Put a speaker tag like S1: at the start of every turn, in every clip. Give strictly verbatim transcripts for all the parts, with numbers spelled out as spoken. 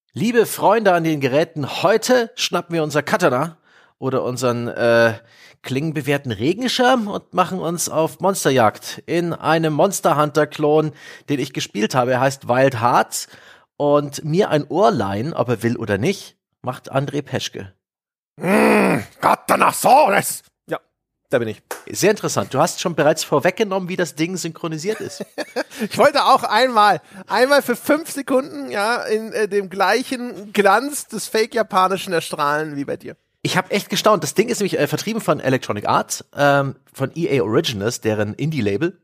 S1: Liebe Freunde an den Geräten, heute schnappen wir unser Katana oder unseren äh, klingenbewehrten Regenschirm und machen uns auf Monsterjagd in einem Monster Hunter-Klon, den ich gespielt habe. Er heißt Wild Hearts und mir ein Ohr leihen, ob er will oder nicht, macht André Peschke.
S2: Mmh, Katanasaurus! Ja, da bin ich.
S1: Sehr interessant. Du hast schon bereits vorweggenommen, wie das Ding synchronisiert ist.
S2: Ich wollte auch einmal, einmal für fünf Sekunden, ja, in äh, dem gleichen Glanz des Fake-Japanischen erstrahlen wie bei dir.
S1: Ich habe echt gestaunt. Das Ding ist nämlich äh, vertrieben von Electronic Arts, ähm, von E A Originals, deren Indie-Label.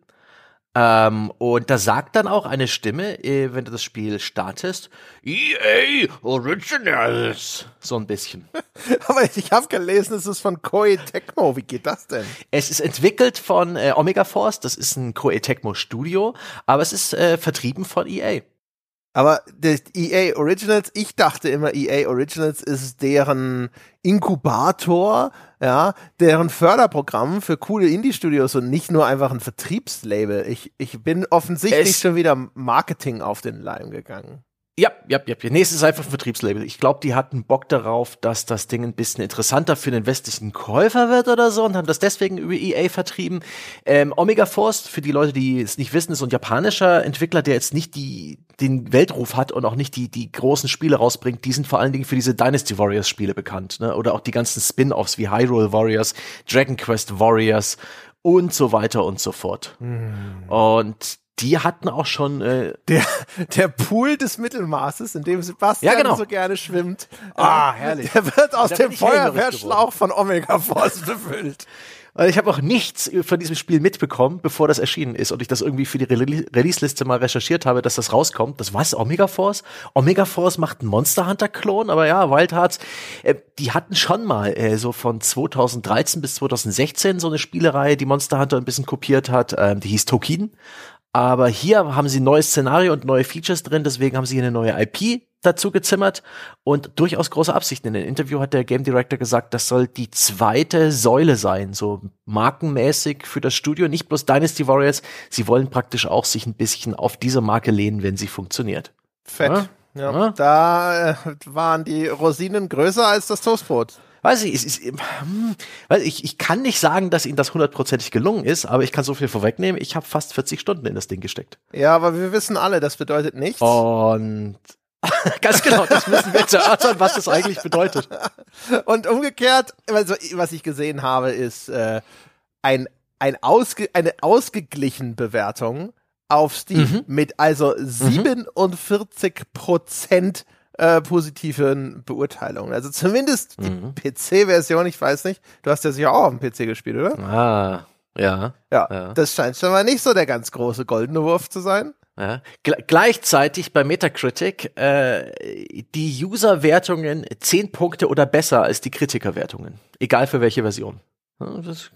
S1: Ähm, und da sagt dann auch eine Stimme, äh, wenn du das Spiel startest, E A Originals. So ein bisschen.
S2: Aber ich habe gelesen, es ist von Koei Tecmo. Wie geht das denn?
S1: Es ist entwickelt von äh, Omega Force, das ist ein Koei Tecmo Studio, aber es ist äh, vertrieben von E A.
S2: Aber das E A Originals, ich dachte immer, E A Originals ist deren Inkubator, ja, deren Förderprogramm für coole Indie-Studios und nicht nur einfach ein Vertriebslabel. Ich, ich bin offensichtlich
S1: es
S2: schon wieder Marketing auf den Leim gegangen.
S1: Ja, ja, ja, ja. Nee, es ist einfach ein Vertriebslabel. Ich glaube, die hatten Bock darauf, dass das Ding ein bisschen interessanter für den westlichen Käufer wird oder so und haben das deswegen über E A vertrieben. Ähm, Omega Force, für die Leute, die es nicht wissen, ist so ein japanischer Entwickler, der jetzt nicht die den Weltruf hat und auch nicht die die großen Spiele rausbringt. Die sind vor allen Dingen für diese Dynasty Warriors Spiele bekannt, ne? Oder auch die ganzen Spin-offs wie Hyrule Warriors, Dragon Quest Warriors und so weiter und so fort. Mm. Und die hatten auch schon äh,
S2: der der Pool des Mittelmaßes, in dem Sebastian
S1: ja, genau.
S2: so gerne schwimmt.
S1: Ah, herrlich.
S2: Der wird aus
S1: da
S2: dem Feuerwehrschlauch von Omega Force befüllt.
S1: Also ich habe auch nichts von diesem Spiel mitbekommen, bevor das erschienen ist und ich das irgendwie für die Re- Release-Liste mal recherchiert habe, dass das rauskommt. Das was? Omega Force? Omega Force macht einen Monster Hunter-Klon, aber ja, Wild Hearts, äh, die hatten schon mal äh, so von zweitausenddreizehn bis zweitausendsechzehn so eine Spielereihe, die Monster Hunter ein bisschen kopiert hat. Ähm, die hieß Toukiden. Aber hier haben sie ein neues Szenario und neue Features drin, deswegen haben sie hier eine neue I P dazu gezimmert und durchaus große Absichten. In dem Interview hat der Game Director gesagt, das soll die zweite Säule sein, so markenmäßig für das Studio, nicht bloß Dynasty Warriors, sie wollen praktisch auch sich ein bisschen auf diese Marke lehnen, wenn sie funktioniert.
S2: Fett. Ja, ja. ja. Da äh, waren die Rosinen größer als das Toastbrot.
S1: Weiß ich, es ist, hm, weiß ich, ich kann nicht sagen, dass ihnen das hundertprozentig gelungen ist, aber ich kann so viel vorwegnehmen, ich habe fast vierzig Stunden in das Ding gesteckt.
S2: Ja, aber wir wissen alle, das bedeutet nichts.
S1: Und ganz genau, das müssen wir jetzt erörtern, was das eigentlich bedeutet.
S2: Und umgekehrt, also, was ich gesehen habe, ist äh, ein, ein ausge, eine ausgeglichen Bewertung auf Steam mhm. mit also siebenundvierzig Prozent Äh, positiven Beurteilungen. Also zumindest die mhm. P C-Version, ich weiß nicht, du hast ja sicher auch auf dem P C gespielt, oder?
S1: Ah, ja.
S2: Ja,
S1: ja.
S2: Das scheint schon mal nicht so der ganz große goldene Wurf zu sein.
S1: Ja. Gle- gleichzeitig bei Metacritic äh, die User-Wertungen zehn Punkte oder besser als die Kritiker-Wertungen. Egal für welche Version. Ja, das,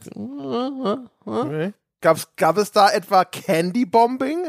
S2: okay. Gab's, gab es da etwa Candy-Bombing?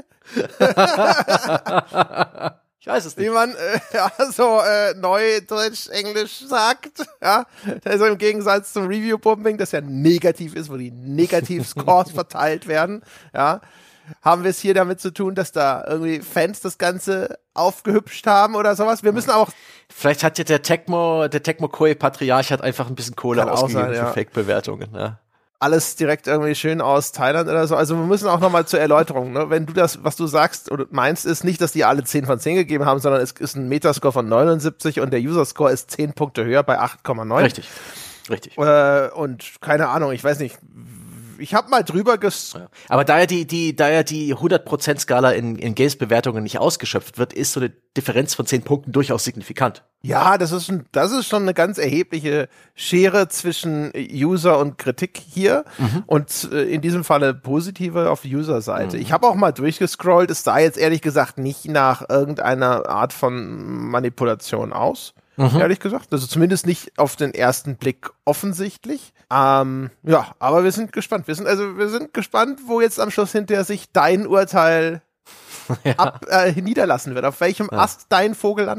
S1: Ich weiß es nicht.
S2: Wie man äh, ja, so äh, Neudeutsch, Englisch sagt, ja, also im Gegensatz zum Review-Bombing, das ja negativ ist, wo die Negativ-Scores verteilt werden, ja, haben wir es hier damit zu tun, dass da irgendwie Fans das Ganze aufgehübscht haben oder sowas. Wir müssen auch...
S1: Vielleicht hat ja der Tecmo, der Tecmo Koei Patriarch hat einfach ein bisschen Kohle ausgegeben sein, ja. für Fake-Bewertungen, ja.
S2: Alles direkt irgendwie schön aus Thailand oder so. Also wir müssen auch nochmal zur Erläuterung, ne? Wenn du das, was du sagst oder meinst, ist nicht, dass die alle zehn von zehn gegeben haben, sondern es ist ein Metascore von neunundsiebzig und der User-Score ist zehn Punkte höher bei acht Komma neun.
S1: Richtig, richtig.
S2: Äh, und keine Ahnung, ich weiß nicht, ich habe mal drüber ges...
S1: Ja. Aber da ja die, die, da ja die hundert Prozent Skala in, in Games-Bewertungen nicht ausgeschöpft wird, ist so eine Differenz von zehn Punkten durchaus signifikant.
S2: Ja, das ist, ein, das ist schon eine ganz erhebliche Schere zwischen User und Kritik hier mhm. und äh, in diesem Falle positive auf User-Seite. Mhm. Ich habe auch mal durchgescrollt, es sah jetzt ehrlich gesagt nicht nach irgendeiner Art von Manipulation aus. Mhm. Ehrlich gesagt. Also zumindest nicht auf den ersten Blick offensichtlich. Ähm, ja, aber wir sind gespannt. Wir sind, also wir sind gespannt, wo jetzt am Schluss hinterher sich dein Urteil ja. ab, äh, niederlassen wird, auf welchem ja. Ast dein Vogel landet.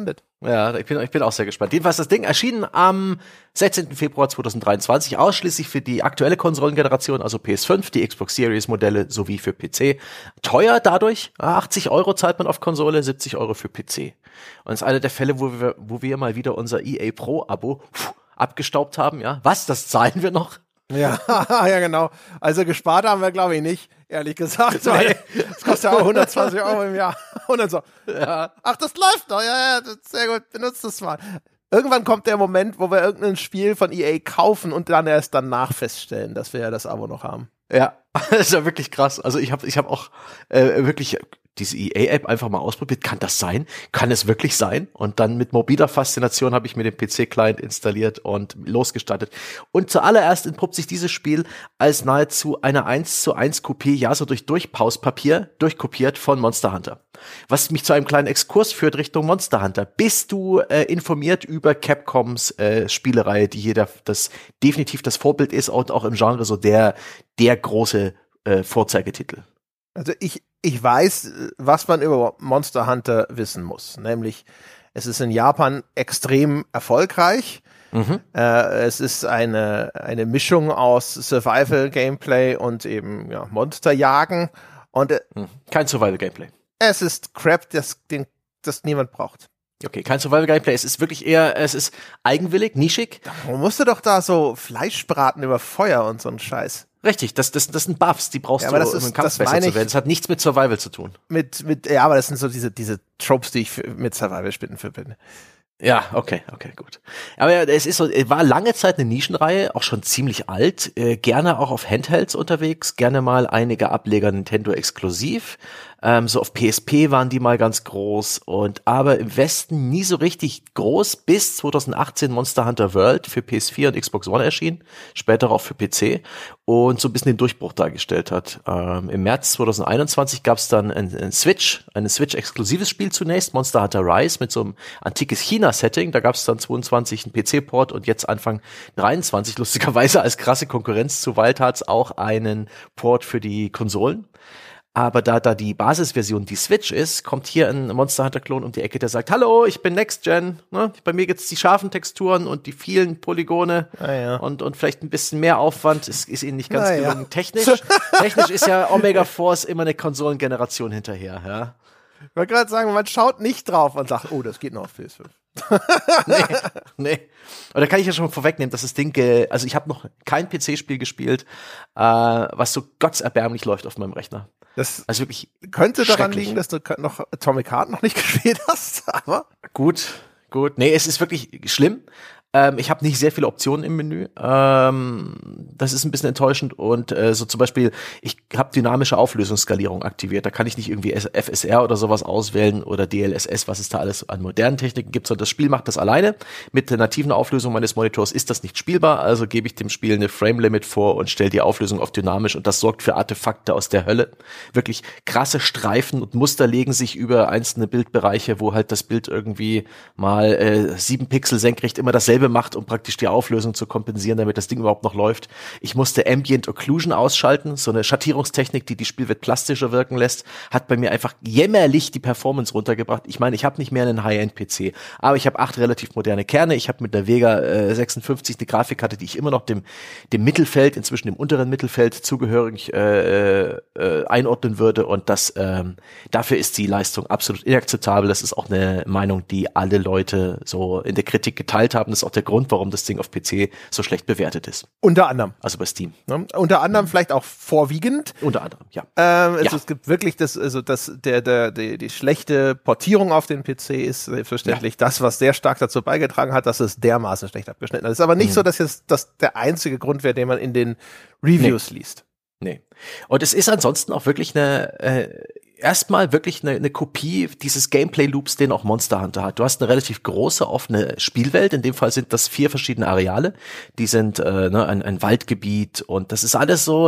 S1: Ja, ich bin, ich bin auch sehr gespannt. Jedenfalls das Ding erschienen am sechzehnten Februar zweitausenddreiundzwanzig, ausschließlich für die aktuelle Konsolengeneration, also P S fünf, die Xbox Series Modelle sowie für P C. Teuer dadurch, achtzig Euro zahlt man auf Konsole, siebzig Euro für P C. Und das ist einer der Fälle, wo wir, wo wir mal wieder unser E A Pro Abo pff, abgestaubt haben, ja. Was, das zahlen wir noch?
S2: Ja, ja, genau. Also gespart haben wir, glaube ich, nicht, ehrlich gesagt. Weil das kostet ja auch hundertzwanzig Euro im Jahr. Und dann so, ja. Ach, das läuft noch, ja, ja, das ist sehr gut, benutzt das mal. Irgendwann kommt der Moment, wo wir irgendein Spiel von E A kaufen und dann erst danach feststellen, dass wir ja das Abo noch haben.
S1: Ja, das ist ja wirklich krass. Also ich habe ich hab auch äh, wirklich diese E A-App einfach mal ausprobiert. Kann das sein? Kann es wirklich sein? Und dann mit mobiler Faszination habe ich mir den P C-Client installiert und losgestartet. Und zuallererst entpuppt sich dieses Spiel als nahezu eine eins zu eins Kopie, ja, so durch Durchpauspapier, durchkopiert von Monster Hunter. Was mich zu einem kleinen Exkurs führt Richtung Monster Hunter. Bist du äh, informiert über Capcoms äh, Spielereihe, die hier das definitiv das Vorbild ist und auch im Genre so der, der große äh, Vorzeigetitel?
S2: Also ich, ich weiß, was man über Monster Hunter wissen muss. Nämlich, es ist in Japan extrem erfolgreich. Mhm. Äh, es ist eine, eine Mischung aus Survival-Gameplay und eben ja, Monsterjagen. Und, äh,
S1: kein Survival-Gameplay.
S2: Es ist Crap, das, den, das niemand braucht.
S1: Okay, kein Survival-Gameplay. Es ist wirklich eher, es ist eigenwillig, nischig.
S2: Man musste doch da so Fleisch braten über Feuer und so ein Scheiß.
S1: Richtig, das, das, das sind Buffs, die brauchst
S2: ja,
S1: du,
S2: das
S1: um
S2: ist,
S1: im Kampf
S2: das
S1: besser
S2: ich,
S1: zu werden. Das hat nichts mit Survival zu tun.
S2: Mit, mit, ja, aber das sind so diese, diese Tropes, die ich für, mit Survival-Spielen verbinde.
S1: Ja, okay, okay, gut. Aber ja, es ist so, war lange Zeit eine Nischenreihe, auch schon ziemlich alt, äh, gerne auch auf Handhelds unterwegs, gerne mal einige Ableger Nintendo exklusiv. Ähm, so auf P S P waren die mal ganz groß und aber im Westen nie so richtig groß, bis zweitausendachtzehn Monster Hunter World für P S vier und Xbox One erschien, später auch für P C und so ein bisschen den Durchbruch dargestellt hat. Ähm, im März zweitausendeinundzwanzig gab es dann ein, ein Switch, ein Switch-exklusives Spiel zunächst, Monster Hunter Rise mit so einem antikes China-Setting, da gab es dann zweiundzwanzig einen P C-Port und jetzt Anfang dreiundzwanzig, lustigerweise als krasse Konkurrenz zu Wild Hearts, auch einen Port für die Konsolen. Aber da da die Basisversion die Switch ist, kommt hier ein Monster Hunter Klon um die Ecke, der sagt, hallo, ich bin Next Gen, ne? Bei mir gibt's die scharfen Texturen und die vielen Polygone
S2: ah, ja. und
S1: und vielleicht ein bisschen mehr Aufwand, ist, ist ihnen nicht ganz
S2: ah,
S1: gelungen.
S2: Ja.
S1: Technisch, technisch ist ja Omega Force immer eine Konsolengeneration hinterher, ja.
S2: Ich wollte gerade sagen, man schaut nicht drauf und sagt, oh, das geht noch auf P S fünf.
S1: nee, nee. Aber da kann ich ja schon mal vorwegnehmen, dass das Ding, äh, also ich habe noch kein P C-Spiel gespielt, äh, was so gottserbärmlich läuft auf meinem Rechner.
S2: Das
S1: also wirklich
S2: könnte daran liegen, dass du noch Atomic Heart noch nicht gespielt hast, aber
S1: gut, gut. Nee, es ist wirklich schlimm. Ähm, ich habe nicht sehr viele Optionen im Menü. Ähm, das ist ein bisschen enttäuschend. Und äh, so zum Beispiel, ich habe dynamische Auflösungsskalierung aktiviert. Da kann ich nicht irgendwie F S R oder sowas auswählen oder D L S S, was es da alles an modernen Techniken gibt, sondern das Spiel macht das alleine. Mit der nativen Auflösung meines Monitors ist das nicht spielbar. Also gebe ich dem Spiel eine Frame-Limit vor und stelle die Auflösung auf dynamisch. Und das sorgt für Artefakte aus der Hölle. Wirklich krasse Streifen und Muster legen sich über einzelne Bildbereiche, wo halt das Bild irgendwie mal äh, sieben Pixel senkrecht immer dasselbe macht, um praktisch die Auflösung zu kompensieren, damit das Ding überhaupt noch läuft. Ich musste Ambient Occlusion ausschalten, so eine Schattierungstechnik, die die Spielwelt plastischer wirken lässt, hat bei mir einfach jämmerlich die Performance runtergebracht. Ich meine, ich habe nicht mehr einen High-End-P C, aber ich habe acht relativ moderne Kerne. Ich habe mit der Vega äh, sechsundfünfzig eine Grafikkarte, die ich immer noch dem dem Mittelfeld, inzwischen dem unteren Mittelfeld zugehörig äh, äh, einordnen würde und das ähm, dafür ist die Leistung absolut inakzeptabel. Das ist auch eine Meinung, die alle Leute so in der Kritik geteilt haben. Das ist auch der Grund, warum das Ding auf P C so schlecht bewertet ist.
S2: Unter anderem.
S1: Also bei Steam.
S2: Ne? Unter anderem mhm. vielleicht auch vorwiegend.
S1: Unter anderem, ja.
S2: Ähm, also
S1: ja.
S2: Es gibt wirklich das, also das, der, der, die, die schlechte Portierung auf den P C ist selbstverständlich ja. das, was sehr stark dazu beigetragen hat, dass es dermaßen schlecht abgeschnitten hat. Das ist aber nicht mhm. so, dass jetzt das der einzige Grund wäre, den man in den Reviews nee. liest.
S1: Nee. Und es ist ansonsten auch wirklich eine, äh, erstmal wirklich eine, eine Kopie dieses Gameplay-Loops, den auch Monster Hunter hat. Du hast eine relativ große, offene Spielwelt. In dem Fall sind das vier verschiedene Areale. Die sind äh, ne, ein, ein Waldgebiet und das ist alles so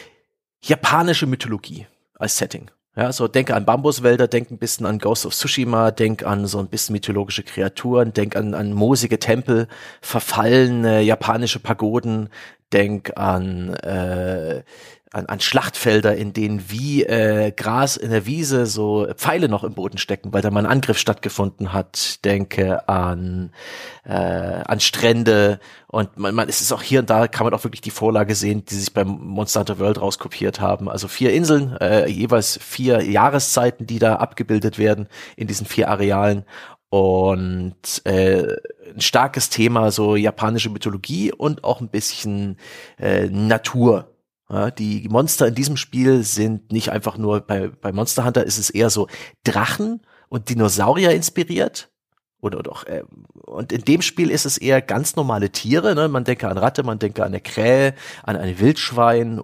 S1: japanische Mythologie als Setting. Ja, so denke an Bambuswälder, denk ein bisschen an Ghost of Tsushima, denk an so ein bisschen mythologische Kreaturen, denk an, an moosige Tempel, verfallene japanische Pagoden, denk an äh, An, an Schlachtfelder, in denen wie äh, Gras in der Wiese so Pfeile noch im Boden stecken, weil da mal ein Angriff stattgefunden hat. Denke an äh, an Strände und man, man es ist auch hier und da kann man auch wirklich die Vorlage sehen, die sich beim Monster Hunter World rauskopiert haben. Also vier Inseln, äh, jeweils vier Jahreszeiten, die da abgebildet werden in diesen vier Arealen. Und äh, ein starkes Thema, so japanische Mythologie und auch ein bisschen äh, Natur. Ja, die Monster in diesem Spiel sind nicht einfach nur, bei, bei Monster Hunter ist es eher so Drachen und Dinosaurier inspiriert. Oder, oder auch, äh, und in dem Spiel ist es eher ganz normale Tiere, ne? Man denke an Ratte, man denke an eine Krähe, an ein Wildschwein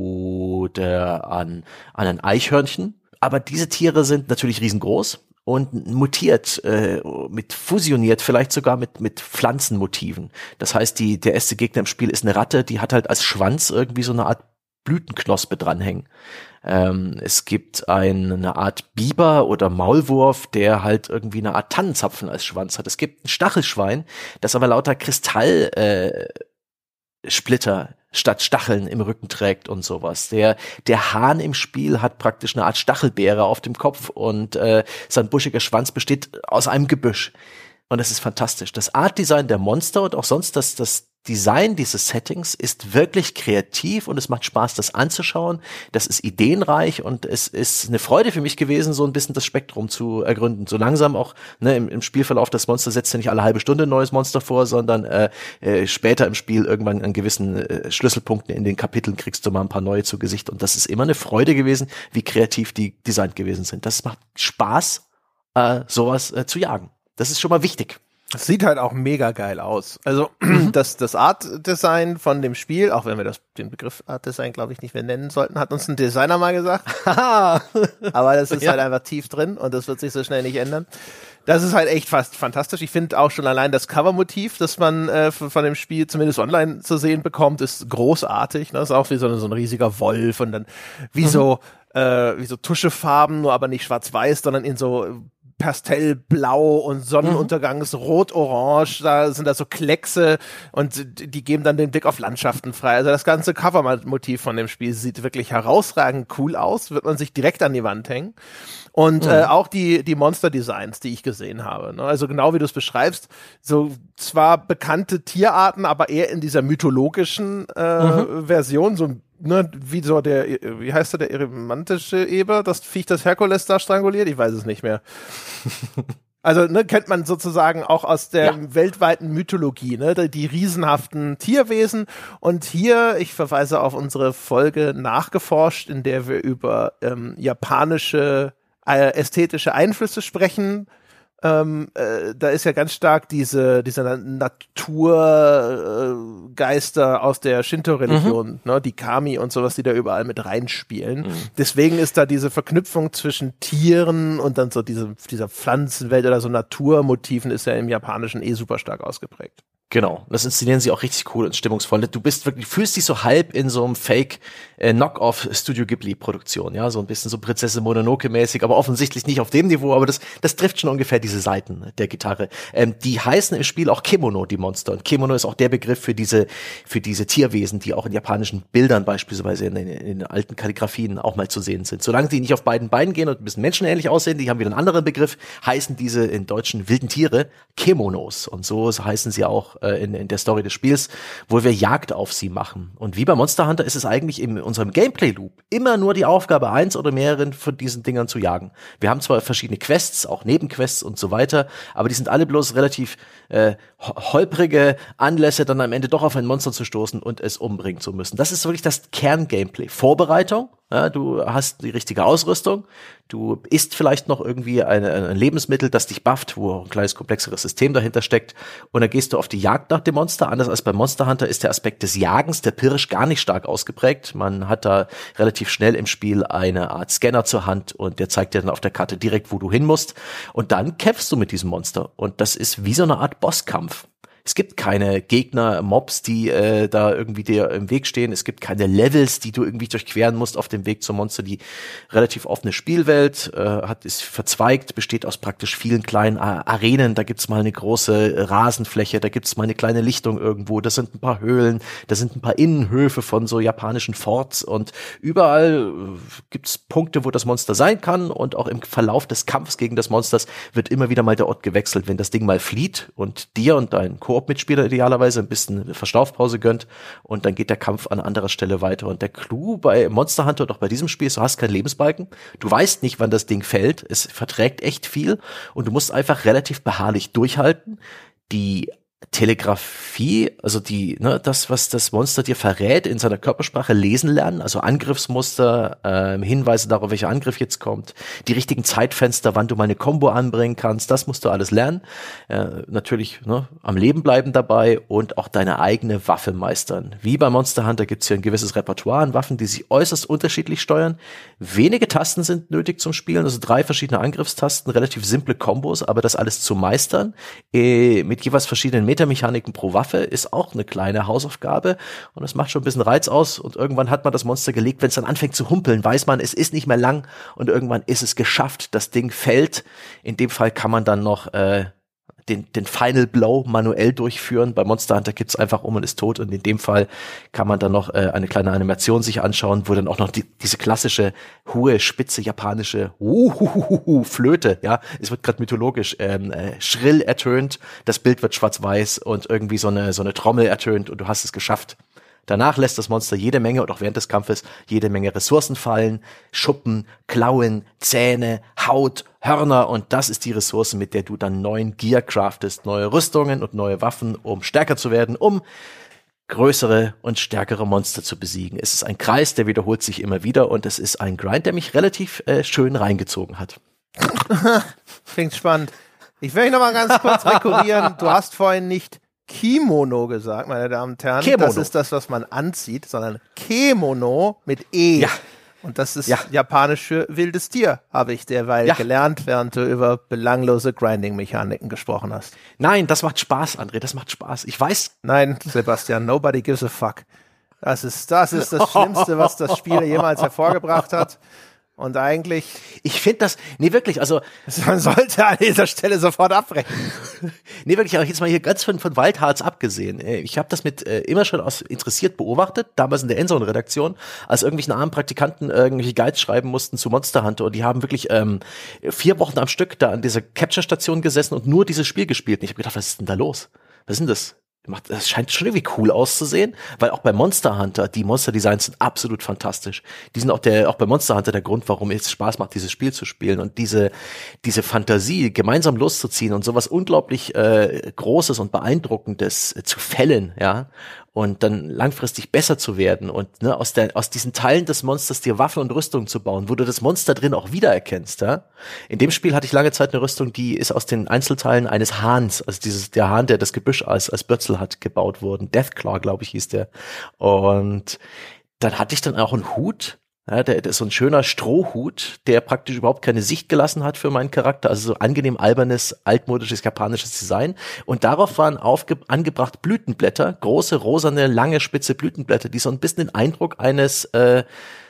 S1: oder an, an ein Eichhörnchen. Aber diese Tiere sind natürlich riesengroß und mutiert, äh, mit fusioniert, vielleicht sogar mit mit Pflanzenmotiven. Das heißt, die der erste Gegner im Spiel ist eine Ratte, die hat halt als Schwanz irgendwie so eine Art Blütenknospe dranhängen. Ähm, es gibt ein, eine Art Biber oder Maulwurf, der halt irgendwie eine Art Tannenzapfen als Schwanz hat. Es gibt ein Stachelschwein, das aber lauter Kristallsplitter äh, Splitter statt Stacheln im Rücken trägt und sowas. Der der Hahn im Spiel hat praktisch eine Art Stachelbeere auf dem Kopf und äh, sein buschiger Schwanz besteht aus einem Gebüsch. Und das ist fantastisch. Das Artdesign der Monster und auch sonst das das Design dieses Settings ist wirklich kreativ und es macht Spaß, das anzuschauen. Das ist ideenreich und es ist eine Freude für mich gewesen, so ein bisschen das Spektrum zu ergründen. So langsam auch, ne, im, im Spielverlauf das Monster setzt ja nicht alle halbe Stunde ein neues Monster vor, sondern äh, äh, später im Spiel irgendwann an gewissen äh, Schlüsselpunkten in den Kapiteln kriegst du mal ein paar neue zu Gesicht und das ist immer eine Freude gewesen, wie kreativ die designt gewesen sind. Das macht Spaß, äh, sowas äh, zu jagen. Das ist schon mal wichtig.
S2: Es sieht halt auch mega geil aus. Also das, das Art-Design von dem Spiel, auch wenn wir das, den Begriff Art-Design, glaube ich, nicht mehr nennen sollten, hat uns ein Designer mal gesagt. Aber das ist ja. halt einfach tief drin und das wird sich so schnell nicht ändern. Das ist halt echt fast fantastisch. Ich finde auch schon allein das Covermotiv, das man äh, von dem Spiel zumindest online zu sehen bekommt, ist großartig. Das ist auch wie so, eine, so ein riesiger Wolf und dann wie mhm. so äh, wie so Tuschefarben, nur aber nicht schwarz-weiß, sondern in so Pastellblau und Sonnenuntergang ist rot-orange, da sind da so Kleckse und die geben dann den Blick auf Landschaften frei. Also das ganze Covermotiv von dem Spiel sieht wirklich herausragend cool aus, wird man sich direkt an die Wand hängen. Und mhm. äh, auch die die Monster-Designs, die ich gesehen habe. Ne? Also genau wie du es beschreibst, so zwar bekannte Tierarten, aber eher in dieser mythologischen äh, mhm. Version, so ne, wie so der, wie heißt der, der erymantische Eber, das Viech, das Herkules da stranguliert? Ich weiß es nicht mehr. Also ne, kennt man sozusagen auch aus der ja. weltweiten Mythologie, ne, die, die riesenhaften Tierwesen. Und hier, ich verweise auf unsere Folge Nachgeforscht, in der wir über ähm, japanische äh, ästhetische Einflüsse sprechen. Ähm, äh, da ist ja ganz stark diese diese Naturgeister äh, aus der Shinto-Religion, mhm. ne, die Kami und sowas, die da überall mit reinspielen. Mhm. Deswegen ist da diese Verknüpfung zwischen Tieren und dann so diese dieser Pflanzenwelt oder so Naturmotiven ist ja im Japanischen eh super stark ausgeprägt.
S1: Genau, das inszenieren sie auch richtig cool und stimmungsvoll. Du bist wirklich, fühlst dich so halb in so einem Fake äh, Knock-off Studio Ghibli Produktion, ja, so ein bisschen so Prinzessin Mononoke mäßig, aber offensichtlich nicht auf dem Niveau, aber das das trifft schon ungefähr diese Seiten der Gitarre. Ähm, die heißen im Spiel auch Kemono, die Monster, und Kemono ist auch der Begriff für diese für diese Tierwesen, die auch in japanischen Bildern beispielsweise in, in, in den alten Kalligrafien auch mal zu sehen sind. Solange die nicht auf beiden Beinen gehen und ein bisschen menschenähnlich aussehen, die haben wieder einen anderen Begriff, heißen diese in Deutschen wilden Tiere Kemonos, und so heißen sie auch In, in der Story des Spiels, wo wir Jagd auf sie machen. Und wie bei Monster Hunter ist es eigentlich in unserem Gameplay-Loop immer nur die Aufgabe, eins oder mehreren von diesen Dingern zu jagen. Wir haben zwar verschiedene Quests, auch Nebenquests und so weiter, aber die sind alle bloß relativ äh, holprige Anlässe, dann am Ende doch auf ein Monster zu stoßen und es umbringen zu müssen. Das ist wirklich das Kern-Gameplay. Vorbereitung, ja, du hast die richtige Ausrüstung, du isst vielleicht noch irgendwie eine, ein Lebensmittel, das dich bufft, wo ein kleines komplexeres System dahinter steckt, und dann gehst du auf die Jagd nach dem Monster. Anders als bei Monster Hunter ist der Aspekt des Jagens, der Pirsch, gar nicht stark ausgeprägt. Man hat da relativ schnell im Spiel eine Art Scanner zur Hand und der zeigt dir dann auf der Karte direkt, wo du hin musst, und dann kämpfst du mit diesem Monster und das ist wie so eine Art Bosskampf. Es gibt keine Gegner, Mobs, die äh, da irgendwie dir im Weg stehen. Es gibt keine Levels, die du irgendwie durchqueren musst auf dem Weg zum Monster. Die relativ offene Spielwelt äh, hat ist verzweigt, besteht aus praktisch vielen kleinen A- Arenen. Da gibt's mal eine große Rasenfläche, da gibt's mal eine kleine Lichtung irgendwo. Das sind ein paar Höhlen, da sind ein paar Innenhöfe von so japanischen Forts und überall äh, gibt's Punkte, wo das Monster sein kann und auch im Verlauf des Kampfs gegen das Monsters wird immer wieder mal der Ort gewechselt, wenn das Ding mal flieht und dir und dein Koop-Mitspieler idealerweise ein bisschen Verschnaufpause gönnt und dann geht der Kampf an anderer Stelle weiter. Und der Clou bei Monster Hunter und auch bei diesem Spiel ist, du hast keinen Lebensbalken, du weißt nicht, wann das Ding fällt, es verträgt echt viel und du musst einfach relativ beharrlich durchhalten. Die Telegrafie, also die, ne, das, was das Monster dir verrät, in seiner Körpersprache lesen lernen, also Angriffsmuster, äh, Hinweise darauf, welcher Angriff jetzt kommt, die richtigen Zeitfenster, wann du mal eine Combo anbringen kannst, das musst du alles lernen. Äh, natürlich ne, am Leben bleiben dabei und auch deine eigene Waffe meistern. Wie bei Monster Hunter gibt's hier ein gewisses Repertoire an Waffen, die sich äußerst unterschiedlich steuern. Wenige Tasten sind nötig zum Spielen, also drei verschiedene Angriffstasten, relativ simple Kombos, aber das alles zu meistern, äh, mit jeweils verschiedenen Metamechaniken pro Waffe ist auch eine kleine Hausaufgabe und das macht schon ein bisschen Reiz aus und irgendwann hat man das Monster gelegt, wenn es dann anfängt zu humpeln, weiß man, es ist nicht mehr lang und irgendwann ist es geschafft, das Ding fällt. In dem Fall kann man dann noch äh, den, den Final Blow manuell durchführen. Bei Monster Hunter kippt es einfach um und ist tot und in dem Fall kann man dann noch äh, eine kleine Animation sich anschauen, wo dann auch noch die, diese klassische hohe, spitze japanische Uhuhuhu, Flöte, ja, es wird gerade mythologisch ähm, äh, schrill ertönt, das Bild wird schwarz-weiß und irgendwie so eine so eine Trommel ertönt und du hast es geschafft. Danach lässt das Monster jede Menge, und auch während des Kampfes, jede Menge Ressourcen fallen, Schuppen, Klauen, Zähne, Haut, Hörner und das ist die Ressource, mit der du dann neuen Gear craftest, neue Rüstungen und neue Waffen, um stärker zu werden, um größere und stärkere Monster zu besiegen. Es ist ein Kreis, der wiederholt sich immer wieder und es ist ein Grind, der mich relativ äh, schön reingezogen hat.
S2: Klingt spannend. Ich will noch mal ganz kurz rekurrieren. Du hast vorhin nicht Kimono gesagt, meine Damen und Herren.
S1: Kemono.
S2: Das ist das, was man anzieht, sondern Kemono mit E.
S1: Ja.
S2: Und das ist
S1: ja.
S2: japanisch für wildes Tier, habe ich derweil ja. gelernt, während du über belanglose Grinding-Mechaniken gesprochen hast.
S1: Nein, das macht Spaß, André, das macht Spaß. Ich weiß.
S2: Nein, Sebastian, nobody gives a fuck. Das ist, das ist das Schlimmste, was das Spiel jemals hervorgebracht hat. Und eigentlich...
S1: Ich finde das, nee wirklich, also...
S2: Man sollte an dieser Stelle sofort abbrechen.
S1: Nee wirklich, aber jetzt mal hier ganz von, von Wildharz abgesehen. Ich habe das mit äh, immer schon aus interessiert beobachtet, damals in der Endzone-Redaktion, als irgendwelchen armen Praktikanten irgendwelche Guides schreiben mussten zu Monster Hunter und die haben wirklich ähm, vier Wochen am Stück da an dieser Capture-Station gesessen und nur dieses Spiel gespielt. Und ich habe gedacht, was ist denn da los? Was ist denn das? Das scheint schon irgendwie cool auszusehen, weil auch bei Monster Hunter, die Monster-Designs sind absolut fantastisch. Die sind auch der, auch bei Monster Hunter der Grund, warum es Spaß macht, dieses Spiel zu spielen und diese, diese Fantasie gemeinsam loszuziehen und sowas unglaublich äh, Großes und Beeindruckendes äh, zu fällen, ja, und dann langfristig besser zu werden und ne, aus der aus diesen Teilen des Monsters dir Waffen und Rüstung zu bauen, wo du das Monster drin auch wiedererkennst, ja. In dem Spiel hatte ich lange Zeit eine Rüstung, die ist aus den Einzelteilen eines Hahns, also dieses der Hahn, der das Gebüsch als als Bürzel hat, gebaut worden. Deathclaw, glaube ich, hieß der. Und dann hatte ich dann auch einen Hut. Ja, der, der ist so ein schöner Strohhut, der praktisch überhaupt keine Sicht gelassen hat für meinen Charakter. Also so angenehm albernes, altmodisches, japanisches Design. Und darauf waren aufge- angebracht Blütenblätter, große, rosane, lange, spitze Blütenblätter, die so ein bisschen den Eindruck eines, äh,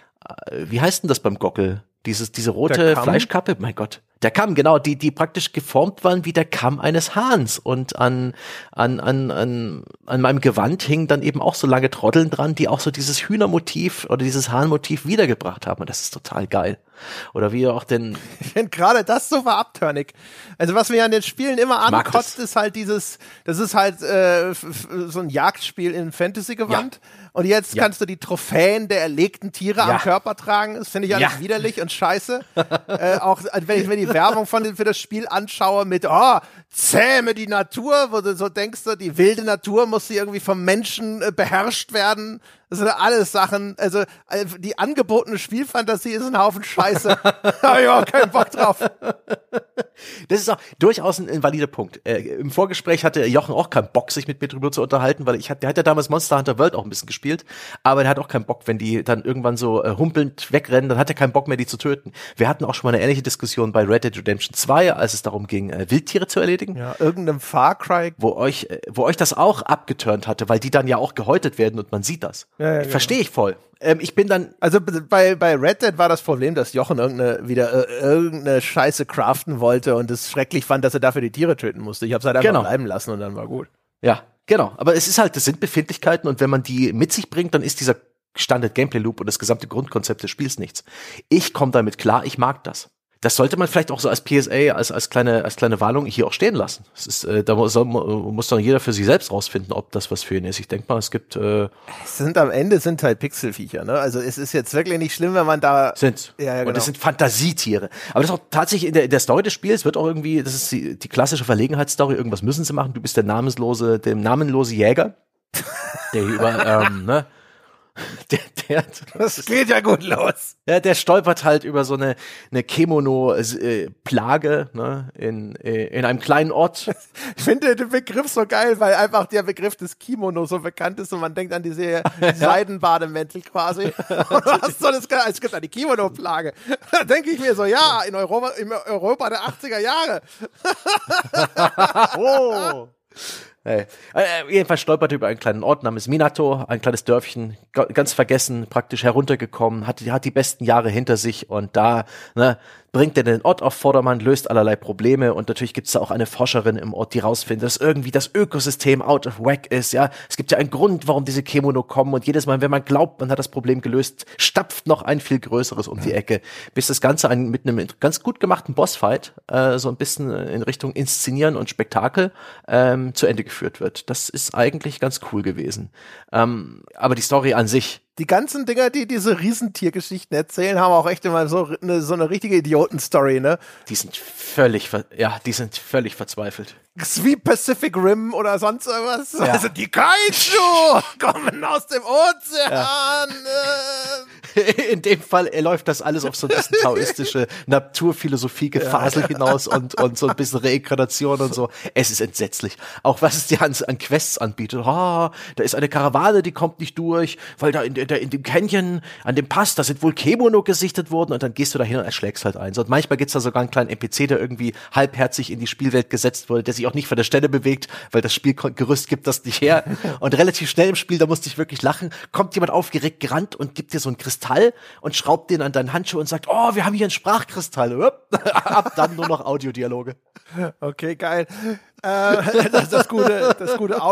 S1: wie heißt denn das beim Gockel? Dieses, diese rote Fleischkappe, mein Gott. Der Kamm, genau, die, die praktisch geformt waren wie der Kamm eines Hahns. Und an, an, an, an, an meinem Gewand hingen dann eben auch so lange Troddeln dran, die auch so dieses Hühnermotiv oder dieses Hahnmotiv wiedergebracht haben. Und das ist total geil. Oder wie auch denn.
S2: Ich finde gerade das super abturnig. Also was mir an den Spielen immer ankotzt, ist halt dieses, das ist halt äh, f- f- so ein Jagdspiel in Fantasy-Gewand. Ja. Und jetzt ja. kannst du die Trophäen der erlegten Tiere ja. am Körper tragen. Das finde ich alles ja. widerlich und scheiße. äh, auch wenn ich mir die Werbung von, für das Spiel anschaue mit, oh, zähme die Natur, wo du so denkst, die wilde Natur muss sie irgendwie vom Menschen äh, beherrscht werden. Das sind alles Sachen, also die angebotene Spielfantasie ist ein Haufen Scheiße. Da hab ich auch keinen Bock drauf.
S1: Das ist auch durchaus ein, ein valider Punkt. Äh, Im Vorgespräch hatte Jochen auch keinen Bock, sich mit mir drüber zu unterhalten, weil ich hat, der hat ja damals Monster Hunter World auch ein bisschen gespielt, aber der hat auch keinen Bock, wenn die dann irgendwann so äh, humpelnd wegrennen, dann hat er keinen Bock mehr, die zu töten. Wir hatten auch schon mal eine ähnliche Diskussion bei Red Dead Redemption zwei, als es darum ging, äh, Wildtiere zu erledigen.
S2: Ja, irgendeinem Far Cry.
S1: Wo euch, äh, wo euch das auch abgeturnt hatte, weil die dann ja auch gehäutet werden und man sieht das.
S2: Ja, ja, genau.
S1: Verstehe ich voll. Ähm, ich bin dann.
S2: Also bei, bei Red Dead war das Problem, dass Jochen irgendeine, wieder äh, irgendeine Scheiße craften wollte und es schrecklich fand, dass er dafür die Tiere töten musste. Ich hab's halt einfach
S1: Genau.
S2: bleiben lassen und dann war gut.
S1: Ja, genau. Aber es ist halt, das sind Befindlichkeiten und wenn man die mit sich bringt, dann ist dieser Standard-Gameplay-Loop und das gesamte Grundkonzept des Spiels nichts. Ich komme damit klar, ich mag das. Das sollte man vielleicht auch so als P S A, als, als kleine, als kleine Warnung hier auch stehen lassen. Es ist, äh, da muss, muss dann jeder für sich selbst rausfinden, ob das was für ihn ist. Ich denke mal, es gibt, äh,
S2: Es sind am Ende sind halt Pixelviecher, ne? Also es ist jetzt wirklich nicht schlimm, wenn man da
S1: sind.
S2: Ja, ja,
S1: und
S2: genau.
S1: das sind Fantasietiere. Aber das ist auch tatsächlich in der, in der Story des Spiels wird auch irgendwie, das ist die, die klassische Verlegenheitsstory, irgendwas müssen sie machen. Du bist der namenlose, der namenlose Jäger, der über, ähm, ne? Der, der,
S2: Das geht ja gut los.
S1: Ja, der stolpert halt über so eine, eine Kemono-Plage, ne, in, in einem kleinen Ort.
S2: Ich finde den Begriff so geil, weil einfach der Begriff des Kimono so bekannt ist und man denkt an diese Seidenbademäntel quasi. Und du hast so das, es gibt eine Kimono-Plage. Da denke ich mir so, ja, in Europa, in Europa der achtziger Jahre.
S1: Oh. Hey. Äh, jedenfalls stolpert er über einen kleinen Ort namens Minato, ein kleines Dörfchen, g- ganz vergessen, praktisch heruntergekommen, hat, hat die besten Jahre hinter sich und da, ne, bringt er den Ort auf Vordermann, löst allerlei Probleme und natürlich gibt's da auch eine Forscherin im Ort, die rausfindet, dass irgendwie das Ökosystem out of whack ist, ja. Es gibt ja einen Grund, warum diese Kemono kommen und jedes Mal, wenn man glaubt, man hat das Problem gelöst, stapft noch ein viel größeres um die Ecke, bis das Ganze ein, mit einem ganz gut gemachten Bossfight äh, so ein bisschen in Richtung Inszenieren und Spektakel ähm, zu Ende geführt wird. Das ist eigentlich ganz cool gewesen. Ähm, aber die Story an sich,
S2: Die ganzen Dinger, die diese Riesentiergeschichten erzählen, haben auch echt immer so eine, so eine richtige Idioten-Story, ne?
S1: die sind völlig, ver- ja, die sind völlig verzweifelt.
S2: Ist wie Pacific Rim oder sonst irgendwas.
S1: Ja.
S2: Also die Kaiju kommen aus dem Ozean.
S1: In dem Fall äh, läuft das alles auf so ein bisschen taoistische Naturphilosophie-Gefasel hinaus und, und so ein bisschen Reinkarnation und so. Es ist entsetzlich. Auch was es dir an, an Quests anbietet. Oh, da ist eine Karawane, die kommt nicht durch, weil da in, in, in dem Canyon, an dem Pass, da sind wohl Kemono gesichtet worden und dann gehst du da hin und erschlägst halt eins. Und manchmal gibt's da sogar einen kleinen N P C, der irgendwie halbherzig in die Spielwelt gesetzt wurde, der sich auch nicht von der Stelle bewegt, weil das Spielgerüst gibt das nicht her. Und relativ schnell im Spiel, da musste ich wirklich lachen, kommt jemand aufgeregt gerannt und gibt dir so einen Kristall und schraubt den an deinen Handschuh und sagt, oh, wir haben hier einen Sprachkristall. Ab dann nur noch Audiodialoge.
S2: Okay, geil. äh, das, das gute, das gute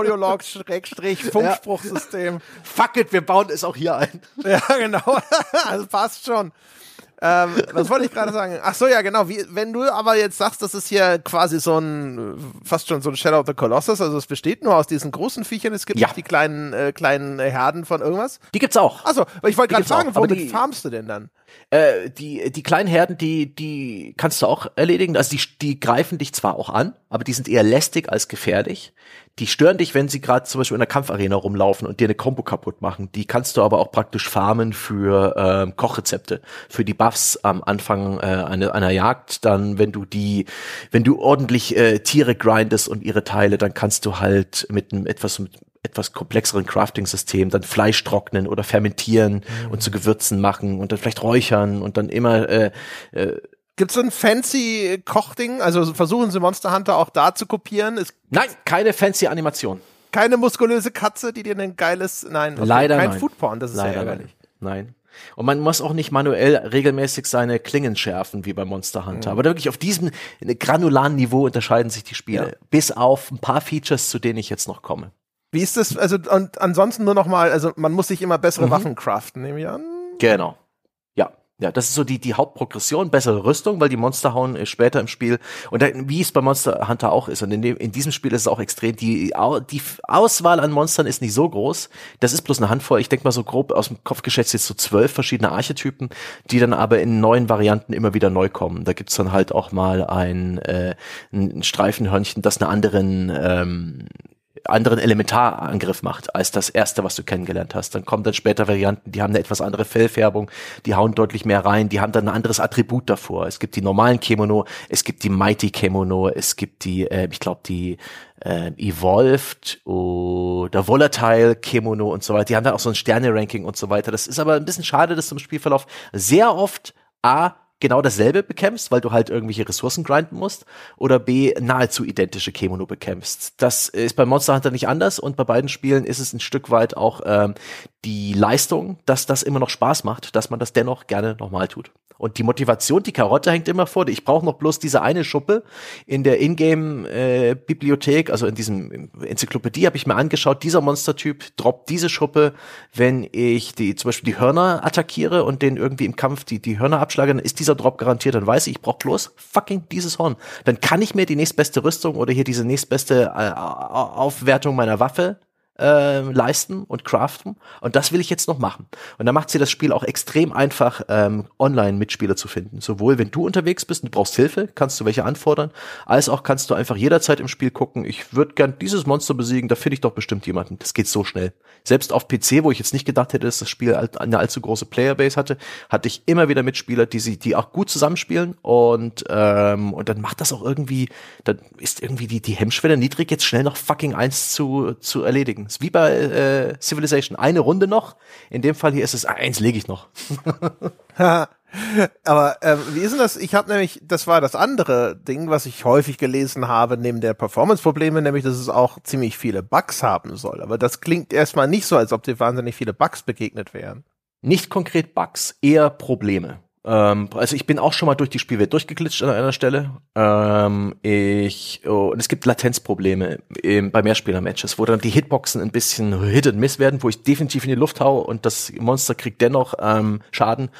S2: Audiolog-Funkspruchsystem.
S1: Fuck it, wir bauen es auch hier ein.
S2: Ja, genau. Das passt schon. Ähm, was wollte ich gerade sagen? Ach so, ja, genau. Wie, wenn du aber jetzt sagst, das ist hier quasi so ein, fast schon so ein Shadow of the Colossus, also es besteht nur aus diesen großen Viechern, es gibt
S1: Ja.
S2: nicht die kleinen, äh, kleinen Herden von irgendwas.
S1: Die gibt's auch.
S2: Achso, aber ich wollte
S1: Die
S2: gerade
S1: gibt's auch,
S2: fragen,
S1: aber
S2: womit
S1: die-
S2: farmst du denn dann?
S1: Äh, die, die kleinen Herden, die, die kannst du auch erledigen. Also die, die greifen dich zwar auch an, aber die sind eher lästig als gefährlich. Die stören dich, wenn sie gerade zum Beispiel in der Kampfarena rumlaufen und dir eine Combo kaputt machen. Die kannst du aber auch praktisch farmen für ähm, Kochrezepte, für die Buffs am Anfang äh, einer, einer Jagd. Dann, wenn du die, wenn du ordentlich äh, Tiere grindest und ihre Teile, dann kannst du halt mit einem etwas mit etwas komplexeren Crafting-System dann Fleisch trocknen oder fermentieren
S2: Mhm.
S1: und zu Gewürzen machen und dann vielleicht räuchern und dann immer äh, äh,
S2: Gibt's so ein fancy Kochding? Also versuchen sie Monster Hunter auch da zu kopieren? Ist
S1: nein, keine fancy Animation.
S2: keine muskulöse Katze, die dir ein geiles, nein, okay,
S1: Leider
S2: kein
S1: nein.
S2: Foodporn, das ist
S1: Leider
S2: sehr ärgerlich.
S1: nein. Nein. Und man muss auch nicht manuell regelmäßig seine Klingen schärfen, wie bei Monster Hunter. Aber wirklich auf diesem granularen Niveau unterscheiden sich die Spiele.
S2: Ja.
S1: Bis auf ein paar Features, zu denen ich jetzt noch komme.
S2: Wie ist das, also, und ansonsten nur noch mal, also man muss sich immer bessere
S1: Mhm.
S2: Waffen craften, nehme ich an.
S1: Genau. Ja. Ja, das ist so die, die Hauptprogression, bessere Rüstung, weil die Monster hauen äh, später im Spiel. Und da, wie es bei Monster Hunter auch ist. Und in, dem, in diesem Spiel ist es auch extrem, die, Au- die Auswahl an Monstern ist nicht so groß. Das ist bloß eine Handvoll. Ich denke mal so grob aus dem Kopf geschätzt jetzt so zwölf verschiedene Archetypen, die dann aber in neuen Varianten immer wieder neu kommen. Da gibt's dann halt auch mal ein, äh, ein Streifenhörnchen, das einer anderen, ähm, anderen Elementarangriff macht, als das erste, was du kennengelernt hast. Dann kommen dann später Varianten, die haben eine etwas andere Fellfärbung, die hauen deutlich mehr rein, die haben dann ein anderes Attribut davor. Es gibt die normalen Kemono, es gibt die Mighty Kemono, es gibt die, äh, ich glaube, die äh, Evolved oder Volatile Kemono und so weiter. Die haben dann auch so ein Sterne-Ranking und so weiter. Das ist aber ein bisschen schade, dass du im Spielverlauf sehr oft A, genau dasselbe bekämpfst, weil du halt irgendwelche Ressourcen grinden musst, oder B, nahezu identische Kemono bekämpfst. Das ist bei Monster Hunter nicht anders und bei beiden Spielen ist es ein Stück weit auch ähm, die Leistung, dass das immer noch Spaß macht, dass man das dennoch gerne nochmal tut. Und die Motivation, die Karotte hängt immer vor dir. Ich brauche noch bloß diese eine Schuppe in der Ingame-Bibliothek, äh, also in diesem Enzyklopädie habe ich mir angeschaut, dieser Monstertyp droppt diese Schuppe, wenn ich die zum Beispiel die Hörner attackiere und den irgendwie im Kampf die, die Hörner abschlage, dann ist dieser Drop garantiert, dann weiß ich, ich brauche bloß fucking dieses Horn. Dann kann ich mir die nächstbeste Rüstung oder hier diese nächstbeste äh, Aufwertung meiner Waffe Äh, leisten und craften. Und das will ich jetzt noch machen. Und da macht sie das Spiel auch extrem einfach, ähm, Online-Mitspieler zu finden. Sowohl wenn du unterwegs bist und du brauchst Hilfe, kannst du welche anfordern, als auch kannst du einfach jederzeit im Spiel gucken, ich würde gern dieses Monster besiegen, da finde ich doch bestimmt jemanden. Das geht so schnell. Selbst auf P C, wo ich jetzt nicht gedacht hätte, dass das Spiel eine allzu große Playerbase hatte, hatte ich immer wieder Mitspieler, die sie, die auch gut zusammenspielen und ähm, und dann macht das auch irgendwie, dann ist irgendwie die die Hemmschwelle niedrig, jetzt schnell noch fucking eins zu zu erledigen. Ist wie bei äh, Civilization. Eine Runde noch. In dem Fall hier ist es, eins lege ich noch.
S2: Aber äh, wie ist denn das? Ich habe nämlich, das war das andere Ding, was ich häufig gelesen habe, neben der Performance-Probleme, nämlich, dass es auch ziemlich viele Bugs haben soll. Aber das klingt erstmal nicht so, als ob dir wahnsinnig viele Bugs begegnet wären.
S1: Nicht konkret Bugs, eher Probleme. Ähm, also ich bin auch schon mal durch die Spielwelt durchgeglitscht an einer Stelle. Ähm, ich oh, und es gibt Latenzprobleme im, bei Mehrspieler-Matches, wo dann die Hitboxen ein bisschen Hit and Miss werden, wo ich definitiv in die Luft haue und das Monster kriegt dennoch ähm, Schaden,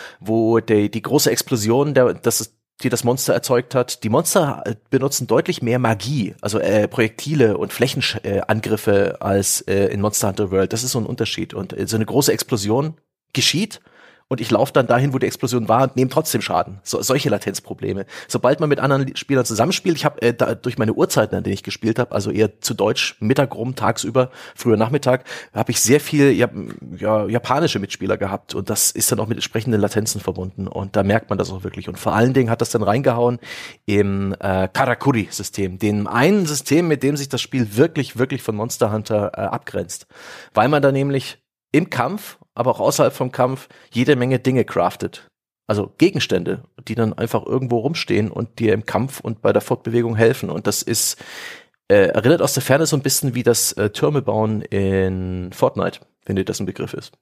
S1: wo die, die große Explosion, der, das ist, die das Monster erzeugt hat. Die Monster benutzen deutlich mehr Magie, also äh, Projektile und Flächenangriffe äh, als äh, in Monster Hunter World. Das ist so ein Unterschied. Und äh, so eine große Explosion geschieht und ich laufe dann dahin, wo die Explosion war und nehme trotzdem Schaden. So, solche Latenzprobleme. Sobald man mit anderen Spielern zusammenspielt, ich habe äh, da, durch meine Uhrzeiten, an denen ich gespielt habe, also eher zu Deutsch, Mittag rum, tagsüber, früher Nachmittag, habe ich sehr viel ja, ja, japanische Mitspieler gehabt und das ist dann auch mit entsprechenden Latenzen verbunden und da merkt man das auch wirklich. Und vor allen Dingen hat das dann reingehauen im äh, Karakuri-System, dem einen System, mit dem sich das Spiel wirklich, wirklich von Monster Hunter äh, abgrenzt. Weil man da nämlich im Kampf, aber auch außerhalb vom Kampf jede Menge Dinge craftet. Also Gegenstände, die dann einfach irgendwo rumstehen und dir im Kampf und bei der Fortbewegung helfen. Und das ist, äh, erinnert aus der Ferne so ein bisschen wie das äh, Türme bauen in Fortnite, wenn dir das ein Begriff ist.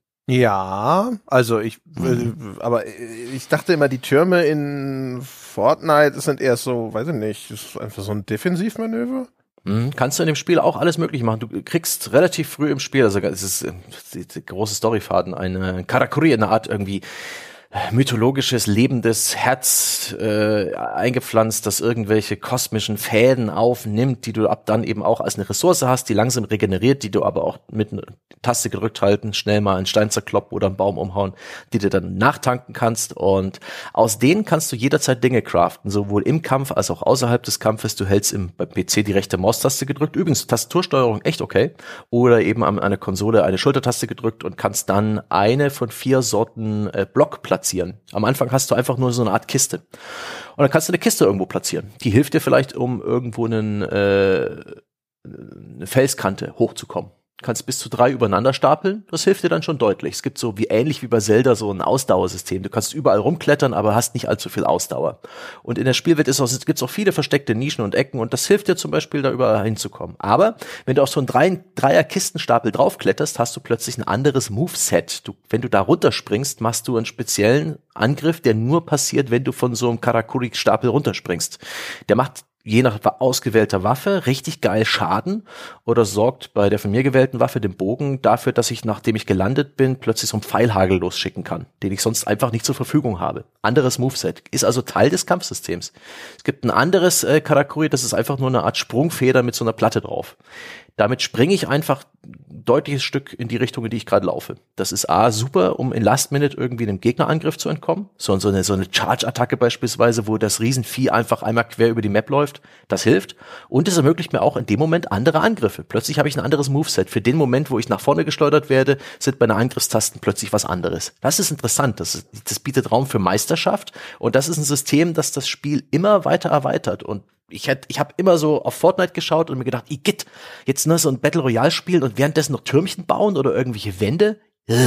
S2: Ja, also ich, mhm. aber ich dachte immer, die Türme in Fortnite sind eher so, weiß ich nicht, ist einfach so ein Defensivmanöver.
S1: Mhm, kannst du in dem Spiel auch alles Mögliche machen. Du kriegst relativ früh im Spiel, also es ist die, die große Storyfaden, eine Karakuri, eine Art irgendwie mythologisches, lebendes Herz äh, eingepflanzt, das irgendwelche kosmischen Fäden aufnimmt, die du ab dann eben auch als eine Ressource hast, die langsam regeneriert, die du aber auch mit einer Taste gedrückt halten, schnell mal einen Stein zerkloppen oder einen Baum umhauen, die du dann nachtanken kannst. Und aus denen kannst du jederzeit Dinge craften, sowohl im Kampf als auch außerhalb des Kampfes. Du hältst im, beim P C die rechte Maustaste gedrückt, übrigens Tastatursteuerung echt okay, oder eben an einer Konsole eine Schultertaste gedrückt und kannst dann eine von vier Sorten äh, Block platzieren. Am Anfang hast du einfach nur so eine Art Kiste. Und dann kannst du eine Kiste irgendwo platzieren. Die hilft dir vielleicht, um irgendwo einen, äh, eine Felskante hochzukommen. Du kannst bis zu drei übereinander stapeln. Das hilft dir dann schon deutlich. Es gibt so wie ähnlich wie bei Zelda so ein Ausdauersystem. Du kannst überall rumklettern, aber hast nicht allzu viel Ausdauer. Und in der Spielwelt ist auch, es gibt auch viele versteckte Nischen und Ecken und das hilft dir zum Beispiel, da überall hinzukommen. Aber wenn du auf so einen Drei- Dreier-Kistenstapel draufkletterst, hast du plötzlich ein anderes Moveset. Du, wenn du da runterspringst, machst du einen speziellen Angriff, der nur passiert, wenn du von so einem Karakuri-Stapel runterspringst. Der macht je nach ausgewählter Waffe richtig geil Schaden oder sorgt bei der von mir gewählten Waffe, dem Bogen, dafür, dass ich, nachdem ich gelandet bin, plötzlich so einen Pfeilhagel losschicken kann, den ich sonst einfach nicht zur Verfügung habe. Anderes Moveset. Ist also Teil des Kampfsystems. Es gibt ein anderes äh, Karakuri, das ist einfach nur eine Art Sprungfeder mit so einer Platte drauf. Damit springe ich einfach ein deutliches Stück in die Richtung, in die ich gerade laufe. Das ist A, super, um in Last Minute irgendwie einem Gegnerangriff zu entkommen. So, so eine, so eine Charge-Attacke beispielsweise, wo das Riesenvieh einfach einmal quer über die Map läuft. Das hilft. Und es ermöglicht mir auch in dem Moment andere Angriffe. Plötzlich habe ich ein anderes Moveset. Für den Moment, wo ich nach vorne geschleudert werde, sind meine Angriffstasten plötzlich was anderes. Das ist interessant. Das, ist, das bietet Raum für Meisterschaft. Und das ist ein System, das das Spiel immer weiter erweitert. Und ich hätte, ich habe immer so auf Fortnite geschaut und mir gedacht, igitt, jetzt nur so ein Battle Royale spielen und währenddessen noch Türmchen bauen oder irgendwelche Wände.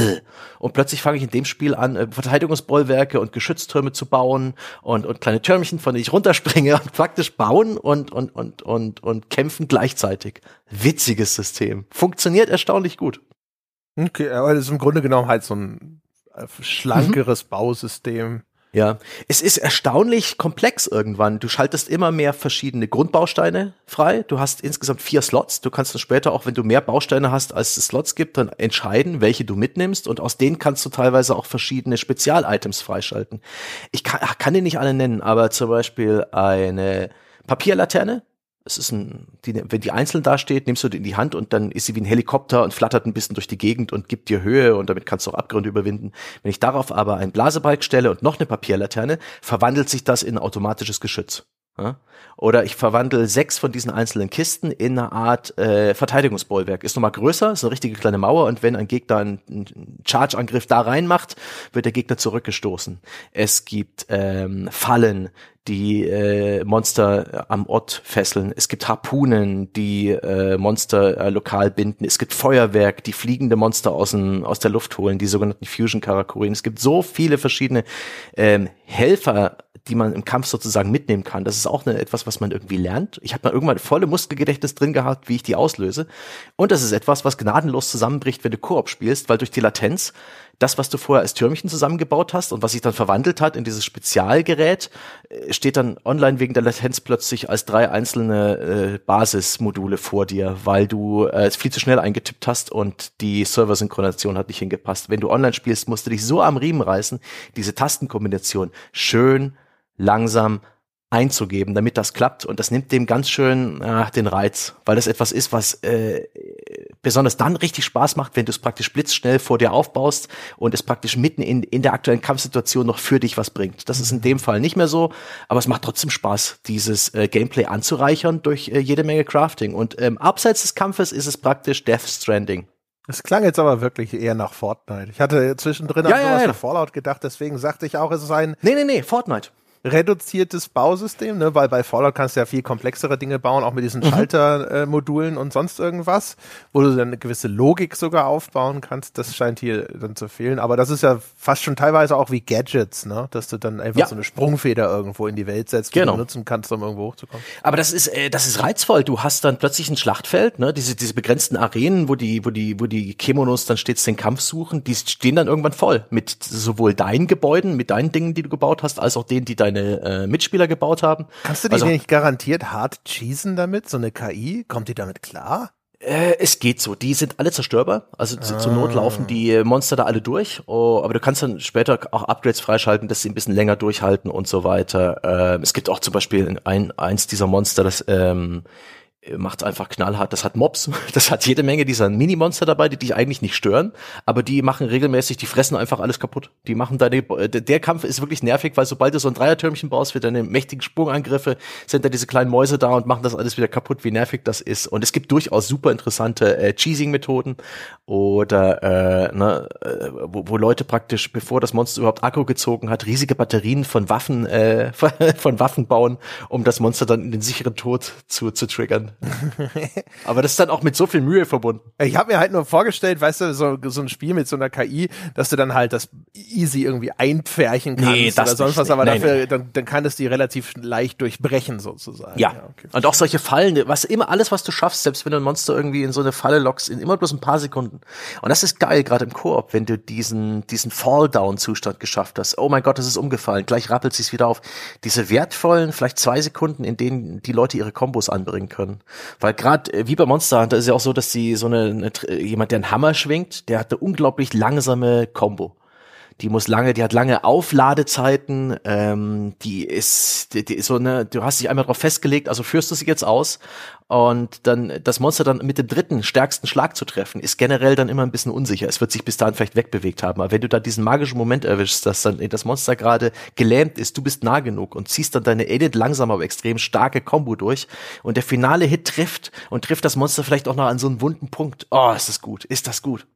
S1: Und plötzlich fange ich in dem Spiel an, Verteidigungsbollwerke und Geschütztürme zu bauen und und kleine Türmchen, von denen ich runterspringe und praktisch bauen und und und und und kämpfen gleichzeitig. Witziges System. Funktioniert erstaunlich gut.
S2: Okay, aber das ist im Grunde genommen halt so ein schlankeres mhm. Bausystem.
S1: Ja, es ist erstaunlich komplex irgendwann. Du schaltest immer mehr verschiedene Grundbausteine frei. Du hast insgesamt vier Slots. Du kannst dann später auch, wenn du mehr Bausteine hast, als es Slots gibt, dann entscheiden, welche du mitnimmst. Und aus denen kannst du teilweise auch verschiedene Spezial-Items freischalten. Ich kann, kann die nicht alle nennen, aber zum Beispiel eine Papierlaterne. Es ist ein, die, wenn die einzeln dasteht, nimmst du die in die Hand und dann ist sie wie ein Helikopter und flattert ein bisschen durch die Gegend und gibt dir Höhe und damit kannst du auch Abgründe überwinden. Wenn ich darauf aber einen Blasebalg stelle und noch eine Papierlaterne, verwandelt sich das in ein automatisches Geschütz. Ja? Oder ich verwandle sechs von diesen einzelnen Kisten in eine Art äh, Verteidigungsbollwerk. Ist nochmal größer, ist eine richtige kleine Mauer und wenn ein Gegner einen, einen Charge-Angriff da reinmacht, wird der Gegner zurückgestoßen. Es gibt ähm, Fallen, die äh, Monster am Ort fesseln. Es gibt Harpunen, die äh, Monster äh, lokal binden. Es gibt Feuerwerk, die fliegende Monster aus, dem, aus der Luft holen, die sogenannten Fusion-Karakurien. Es gibt so viele verschiedene ähm, Helfer, die man im Kampf sozusagen mitnehmen kann. Das ist auch eine, etwas, was man irgendwie lernt. Ich habe mal irgendwann volle Muskelgedächtnis drin gehabt, wie ich die auslöse. Und das ist etwas, was gnadenlos zusammenbricht, wenn du Koop spielst, weil durch die Latenz das, was du vorher als Türmchen zusammengebaut hast und was sich dann verwandelt hat in dieses Spezialgerät, steht dann online wegen der Latenz plötzlich als drei einzelne äh, Basismodule vor dir, weil du äh, es viel zu schnell eingetippt hast und die Server-Synchronisation hat nicht hingepasst. Wenn du online spielst, musst du dich so am Riemen reißen, diese Tastenkombination schön, langsam einzugeben, damit das klappt. Und das nimmt dem ganz schön äh, den Reiz, weil das etwas ist, was äh, besonders dann richtig Spaß macht, wenn du es praktisch blitzschnell vor dir aufbaust und es praktisch mitten in, in der aktuellen Kampfsituation noch für dich was bringt. Das ist in dem Fall nicht mehr so, aber es macht trotzdem Spaß, dieses äh, Gameplay anzureichern durch äh, jede Menge Crafting. Und ähm, abseits des Kampfes ist es praktisch Death Stranding.
S2: Es klang jetzt aber wirklich eher nach Fortnite. Ich hatte zwischendrin
S1: ja,
S2: an
S1: ja,
S2: sowas
S1: ja.
S2: wie Fallout gedacht, deswegen sagte ich auch, es ist ein
S1: Nee, nee, nee, Fortnite.
S2: reduziertes Bausystem, ne, weil bei Fallout kannst du ja viel komplexere Dinge bauen, auch mit diesen mhm. Schaltermodulen äh, und sonst irgendwas, wo du dann eine gewisse Logik sogar aufbauen kannst. Das scheint hier dann zu fehlen. Aber das ist ja fast schon teilweise auch wie Gadgets, ne, dass du dann einfach ja. so eine Sprungfeder irgendwo in die Welt setzt, die genau. du nutzen kannst, um irgendwo hochzukommen.
S1: Aber das ist, äh, das ist reizvoll. Du hast dann plötzlich ein Schlachtfeld, ne, diese, diese begrenzten Arenen, wo die, wo die, wo die Kemonos dann stets den Kampf suchen, die stehen dann irgendwann voll mit sowohl deinen Gebäuden, mit deinen Dingen, die du gebaut hast, als auch denen, die deine äh, Mitspieler gebaut haben.
S2: Kannst du die also, nicht garantiert hart cheesen damit? So eine K I? Kommt die damit klar?
S1: Äh, es geht so. Die sind alle zerstörbar. Also ah. zur Not laufen die Monster da alle durch. Oh, aber du kannst dann später auch Upgrades freischalten, dass sie ein bisschen länger durchhalten und so weiter. Ähm, es gibt auch zum Beispiel ein, eins dieser Monster, das ähm, macht einfach knallhart. Das hat Mobs, das hat jede Menge dieser Mini-Monster dabei, die dich eigentlich nicht stören, aber die machen regelmäßig, die fressen einfach alles kaputt. Die machen deine, der Kampf ist wirklich nervig, weil sobald du so ein Dreiertürmchen baust für deine mächtigen Sprungangriffe, sind da diese kleinen Mäuse da und machen das alles wieder kaputt, wie nervig das ist. Und es gibt durchaus super interessante äh, Cheesing-Methoden oder äh, ne, wo, wo Leute praktisch, bevor das Monster überhaupt Akku gezogen hat, riesige Batterien von Waffen äh, von Waffen bauen, um das Monster dann in den sicheren Tod zu, zu triggern. Aber das ist dann auch mit so viel Mühe verbunden.
S2: Ich habe mir halt nur vorgestellt, weißt du, so, so ein Spiel mit so einer K I, dass du dann halt das easy irgendwie einpferchen kannst nee, das oder sonst nicht, was, aber nein, dafür, nein. Dann, dann kann es die relativ leicht durchbrechen sozusagen.
S1: Ja, ja okay. Und auch solche Fallen, was immer, alles was du schaffst, selbst wenn du ein Monster irgendwie in so eine Falle lockst, in immer bloß ein paar Sekunden. Und das ist geil, gerade im Koop, wenn du diesen diesen Fall-Down-Zustand geschafft hast. Oh mein Gott, das ist umgefallen, gleich rappelt sich's wieder auf. Diese wertvollen, vielleicht zwei Sekunden, in denen die Leute ihre Kombos anbringen können. Weil gerade wie bei Monster Hunter ist ja auch so, dass die so eine, eine jemand, der einen Hammer schwingt, der hat eine unglaublich langsame Combo. Die muss lange, die hat lange Aufladezeiten, ähm, die ist, die, die ist so eine, du hast dich einmal drauf festgelegt, also führst du sie jetzt aus und dann das Monster dann mit dem dritten stärksten Schlag zu treffen, ist generell dann immer ein bisschen unsicher. Es wird sich bis dahin vielleicht wegbewegt haben, aber wenn du da diesen magischen Moment erwischst, dass dann das Monster gerade gelähmt ist, du bist nah genug und ziehst dann deine edit langsam, aber extrem starke Combo durch und der finale Hit trifft und trifft das Monster vielleicht auch noch an so einen wunden Punkt. Oh, ist das gut, ist das gut.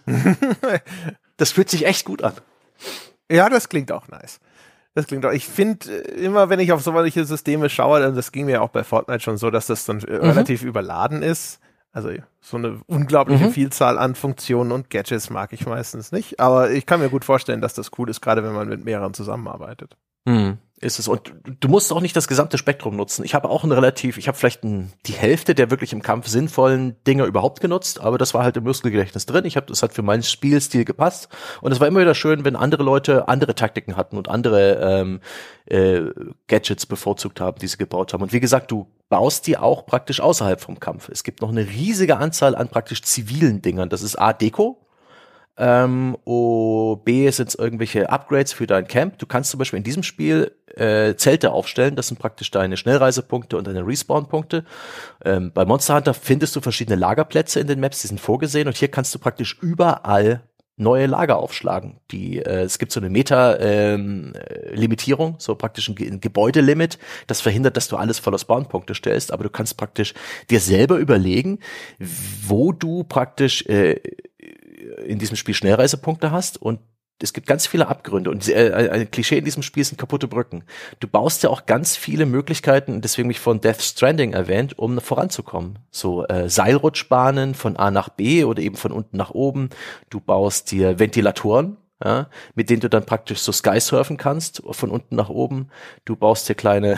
S1: Das fühlt sich echt gut an.
S2: Ja, das klingt auch nice. Das klingt auch. Ich finde immer, wenn ich auf solche Systeme schaue, dann das ging mir auch bei Fortnite schon so, dass das dann mhm. relativ überladen ist. Also so eine unglaubliche mhm. Vielzahl an Funktionen und Gadgets mag ich meistens nicht. Aber ich kann mir gut vorstellen, dass das cool ist, gerade wenn man mit mehreren zusammenarbeitet.
S1: Mhm. Ist es. Und du musst auch nicht das gesamte Spektrum nutzen. Ich habe auch ein relativ, ich habe vielleicht ein, die Hälfte der wirklich im Kampf sinnvollen Dinge überhaupt genutzt, aber das war halt im Muskelgedächtnis drin. Ich habe, das hat für meinen Spielstil gepasst. Und es war immer wieder schön, wenn andere Leute andere Taktiken hatten und andere ähm, äh, Gadgets bevorzugt haben, die sie gebaut haben. Und wie gesagt, du baust die auch praktisch außerhalb vom Kampf. Es gibt noch eine riesige Anzahl an praktisch zivilen Dingern. Das ist A, Deko. Ähm, O, B sind es irgendwelche Upgrades für dein Camp. Du kannst zum Beispiel in diesem Spiel äh, Zelte aufstellen. Das sind praktisch deine Schnellreisepunkte und deine Respawn-Punkte. Ähm, bei Monster Hunter findest du verschiedene Lagerplätze in den Maps, die sind vorgesehen. Und hier kannst du praktisch überall neue Lager aufschlagen. Die, äh, es gibt so eine Meta-Limitierung, ähm, so praktisch ein, Ge- ein Gebäudelimit. Das verhindert, dass du alles voller Spawnpunkte stellst. Aber du kannst praktisch dir selber überlegen, wo du praktisch äh, in diesem Spiel Schnellreisepunkte hast und es gibt ganz viele Abgründe und äh, ein Klischee in diesem Spiel sind kaputte Brücken. Du baust ja auch ganz viele Möglichkeiten, deswegen mich von Death Stranding erwähnt, um voranzukommen. So äh, Seilrutschbahnen von A nach B oder eben von unten nach oben. Du baust dir Ventilatoren, ja, mit denen du dann praktisch so Skysurfen kannst, von unten nach oben. Du baust dir kleine,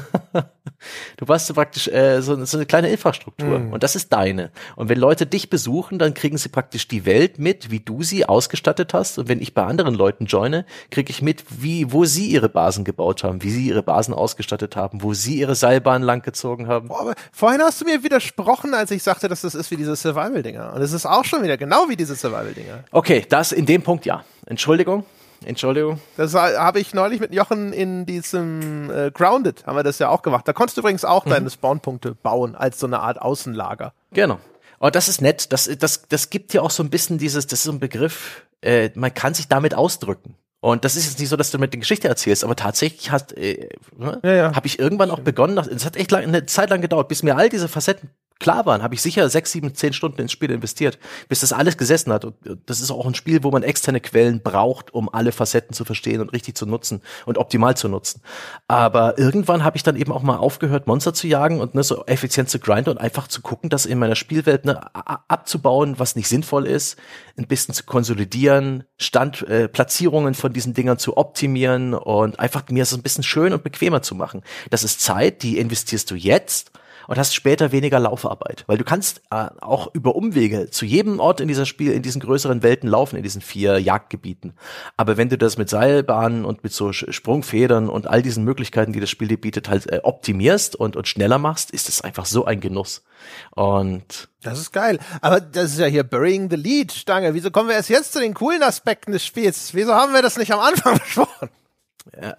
S1: du baust dir praktisch äh, so, so eine kleine Infrastruktur mm. und das ist deine. Und wenn Leute dich besuchen, dann kriegen sie praktisch die Welt mit, wie du sie ausgestattet hast. Und wenn ich bei anderen Leuten joine, kriege ich mit, wie, wo sie ihre Basen gebaut haben, wie sie ihre Basen ausgestattet haben, wo sie ihre Seilbahnen langgezogen haben.
S2: Boah, aber vorhin hast du mir widersprochen, als ich sagte, dass das ist wie diese Survival-Dinger. Und es ist auch schon wieder genau wie diese Survival-Dinger.
S1: Okay, das in dem Punkt ja. Entschuldigung, Entschuldigung.
S2: Das habe ich neulich mit Jochen in diesem äh, Grounded, haben wir das ja auch gemacht. Da konntest du übrigens auch mhm. deine Spawnpunkte bauen, als so eine Art Außenlager.
S1: Genau. Oh, das ist nett. Das, das, das gibt ja auch so ein bisschen dieses, das ist so ein Begriff, äh, man kann sich damit ausdrücken. Und das ist jetzt nicht so, dass du mit der Geschichte erzählst, aber tatsächlich hast, äh, ja, ja. habe ich irgendwann auch begonnen, es hat echt lang, eine Zeit lang gedauert, bis mir all diese Facetten klar waren, habe ich sicher sechs, sieben, zehn Stunden ins Spiel investiert, bis das alles gesessen hat. Und das ist auch ein Spiel, wo man externe Quellen braucht, um alle Facetten zu verstehen und richtig zu nutzen und optimal zu nutzen. Aber irgendwann habe ich dann eben auch mal aufgehört, Monster zu jagen und ne, so effizient zu grinden und einfach zu gucken, das in meiner Spielwelt ne, abzubauen, was nicht sinnvoll ist, ein bisschen zu konsolidieren, Stand, äh, Platzierungen von diesen Dingern zu optimieren und einfach mir es ein bisschen schön und bequemer zu machen. Das ist Zeit, die investierst du jetzt und hast später weniger Laufarbeit, weil du kannst äh, auch über Umwege zu jedem Ort in dieser Spiel, in diesen größeren Welten laufen, in diesen vier Jagdgebieten. Aber wenn du das mit Seilbahnen und mit so Sprungfedern und all diesen Möglichkeiten, die das Spiel dir bietet, halt äh, optimierst und und schneller machst, ist es einfach so ein Genuss. Und
S2: das ist geil. Aber das ist ja hier Burying the Lead, Stange. Wieso kommen wir erst jetzt zu den coolen Aspekten des Spiels? Wieso haben wir das nicht am Anfang besprochen?
S1: Ja.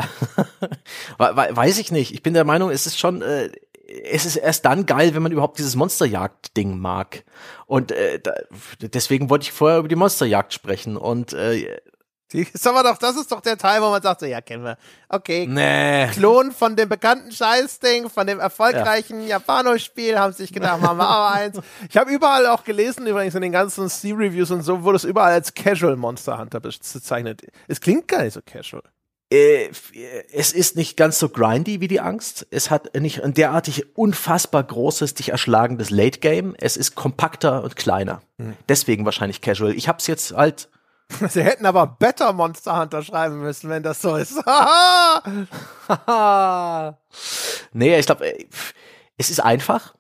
S1: Weiß ich nicht. Ich bin der Meinung, es ist schon äh, es ist erst dann geil, wenn man überhaupt dieses Monsterjagd-Ding mag. Und äh, da, deswegen wollte ich vorher über die Monsterjagd sprechen. Und äh,
S2: Sag mal doch, das ist doch der Teil, wo man sagt, so, ja, kennen wir. Okay,
S1: nee.
S2: Klon von dem bekannten Scheißding, von dem erfolgreichen ja. Japano-Spiel, haben sich gedacht, machen wir auch eins. Ich habe überall auch gelesen, übrigens in den ganzen Steam-Reviews und so, wurde es überall als Casual Monster Hunter bezeichnet. Es klingt gar nicht so casual.
S1: Es ist nicht ganz so grindy wie die Angst. Es hat nicht ein derartig unfassbar großes, dich erschlagendes Late Game. Es ist kompakter und kleiner. Hm. Deswegen wahrscheinlich casual. Ich hab's jetzt halt.
S2: Sie hätten aber Better Monster Hunter schreiben müssen, wenn das so ist.
S1: Nee, ich glaube, es ist einfach.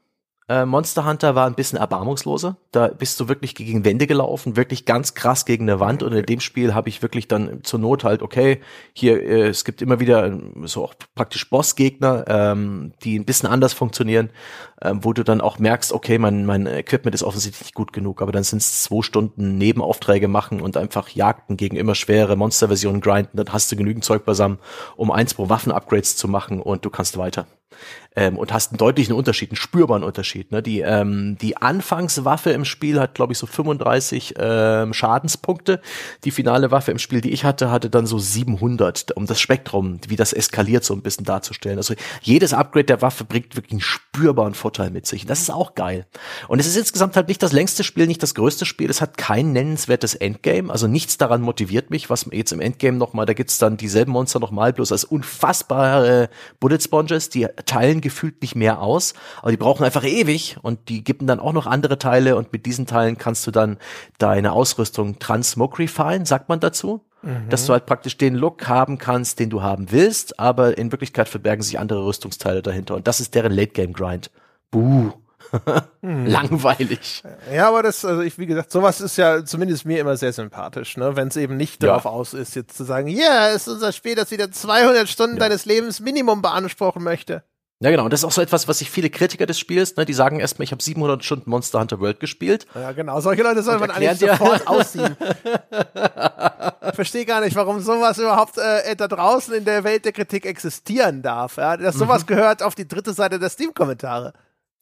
S1: Äh, Monster Hunter war ein bisschen erbarmungsloser. Da bist du wirklich gegen Wände gelaufen, wirklich ganz krass gegen eine Wand. Und in dem Spiel habe ich wirklich dann zur Not halt, okay, hier, äh, es gibt immer wieder so auch praktisch Bossgegner, ähm, die ein bisschen anders funktionieren, ähm, wo du dann auch merkst, okay, mein, mein Equipment ist offensichtlich nicht gut genug, aber dann sind es zwei Stunden Nebenaufträge machen und einfach Jagden gegen immer schwere Monsterversionen grinden, dann hast du genügend Zeug beisammen, um ein, zwei Waffen-Upgrades zu machen und du kannst weiter. Ähm, und hast einen deutlichen Unterschied, einen spürbaren Unterschied. Ne? Die, ähm, die Anfangswaffe im Spiel hat, glaube ich, so fünfunddreißig ähm, Schadenspunkte. Die finale Waffe im Spiel, die ich hatte, hatte dann so siebenhundert, um das Spektrum, wie das eskaliert, so ein bisschen darzustellen. Also jedes Upgrade der Waffe bringt wirklich einen spürbaren Vorteil mit sich. Das ist auch geil. Und es ist insgesamt halt nicht das längste Spiel, nicht das größte Spiel. Es hat kein nennenswertes Endgame. Also nichts daran motiviert mich, was jetzt im Endgame nochmal, da gibt's dann dieselben Monster nochmal, bloß als unfassbare Bullet Sponges, die teilen gefühlt nicht mehr aus, aber die brauchen einfach ewig und die geben dann auch noch andere Teile und mit diesen Teilen kannst du dann deine Ausrüstung transmogrifyen, sagt man dazu, mhm. dass du halt praktisch den Look haben kannst, den du haben willst, aber in Wirklichkeit verbergen sich andere Rüstungsteile dahinter und das ist deren Late-Game-Grind. Buh. hm. Langweilig.
S2: Ja, aber das, also ich, wie gesagt, sowas ist ja zumindest mir immer sehr sympathisch, ne? Wenn es eben nicht darauf ja. aus ist, jetzt zu sagen, ja, yeah, ist unser Spiel, das wieder zweihundert Stunden ja. deines Lebens Minimum beanspruchen möchte.
S1: Ja, genau. Und das ist auch so etwas, was sich viele Kritiker des Spiels, ne, die sagen erstmal, ich habe siebenhundert Stunden Monster Hunter World gespielt.
S2: Ja, genau. Solche Leute soll man eigentlich sofort ausziehen. Ich verstehe gar nicht, warum sowas überhaupt äh, da draußen in der Welt der Kritik existieren darf. Ja? Dass sowas mhm. gehört auf die dritte Seite der Steam-Kommentare.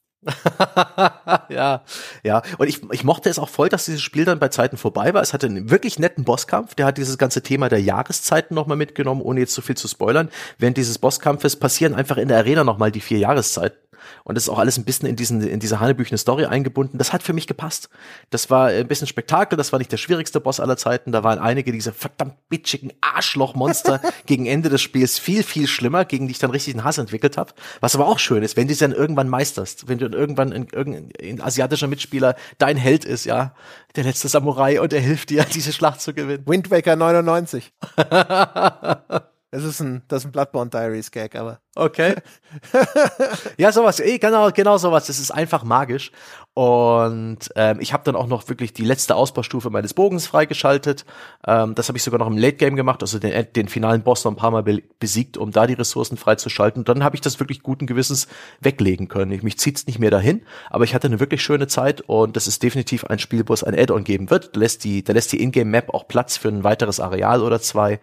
S1: ja, ja. Und ich, ich mochte es auch voll, dass dieses Spiel dann bei Zeiten vorbei war. Es hatte einen wirklich netten Bosskampf. Der hat dieses ganze Thema der Jahreszeiten nochmal mitgenommen, ohne jetzt zu viel zu spoilern. Während dieses Bosskampfes passieren einfach in der Arena nochmal die vier Jahreszeiten. Und das ist auch alles ein bisschen in diesen in diese hanebüchene Story eingebunden. Das hat für mich gepasst. Das war ein bisschen Spektakel, das war nicht der schwierigste Boss aller Zeiten. Da waren einige dieser verdammt bitchigen Arschlochmonster gegen Ende des Spiels viel, viel schlimmer, gegen die ich dann richtig einen Hass entwickelt habe. Was aber auch schön ist, wenn du es dann irgendwann meisterst, wenn du dann irgendwann in, irgendein in asiatischer Mitspieler dein Held ist, ja, der letzte Samurai und er hilft dir, diese Schlacht zu gewinnen.
S2: Wind Waker neunundneunzig. Es ist ein, das ist ein Bloodborne Diaries Gag, aber.
S1: Okay. Ja, sowas, eh, genau, genau sowas. Das ist einfach magisch. Und ähm, ich habe dann auch noch wirklich die letzte Ausbaustufe meines Bogens freigeschaltet. Ähm, das habe ich sogar noch im Late Game gemacht, also den, den finalen Boss noch ein paar Mal be- besiegt, um da die Ressourcen freizuschalten. Und dann habe ich das wirklich guten Gewissens weglegen können. Ich, mich zieht's nicht mehr dahin, aber ich hatte eine wirklich schöne Zeit und das ist definitiv ein Spiel, wo es ein Add-on geben wird. Da lässt die, da lässt die Ingame-Map auch Platz für ein weiteres Areal oder zwei.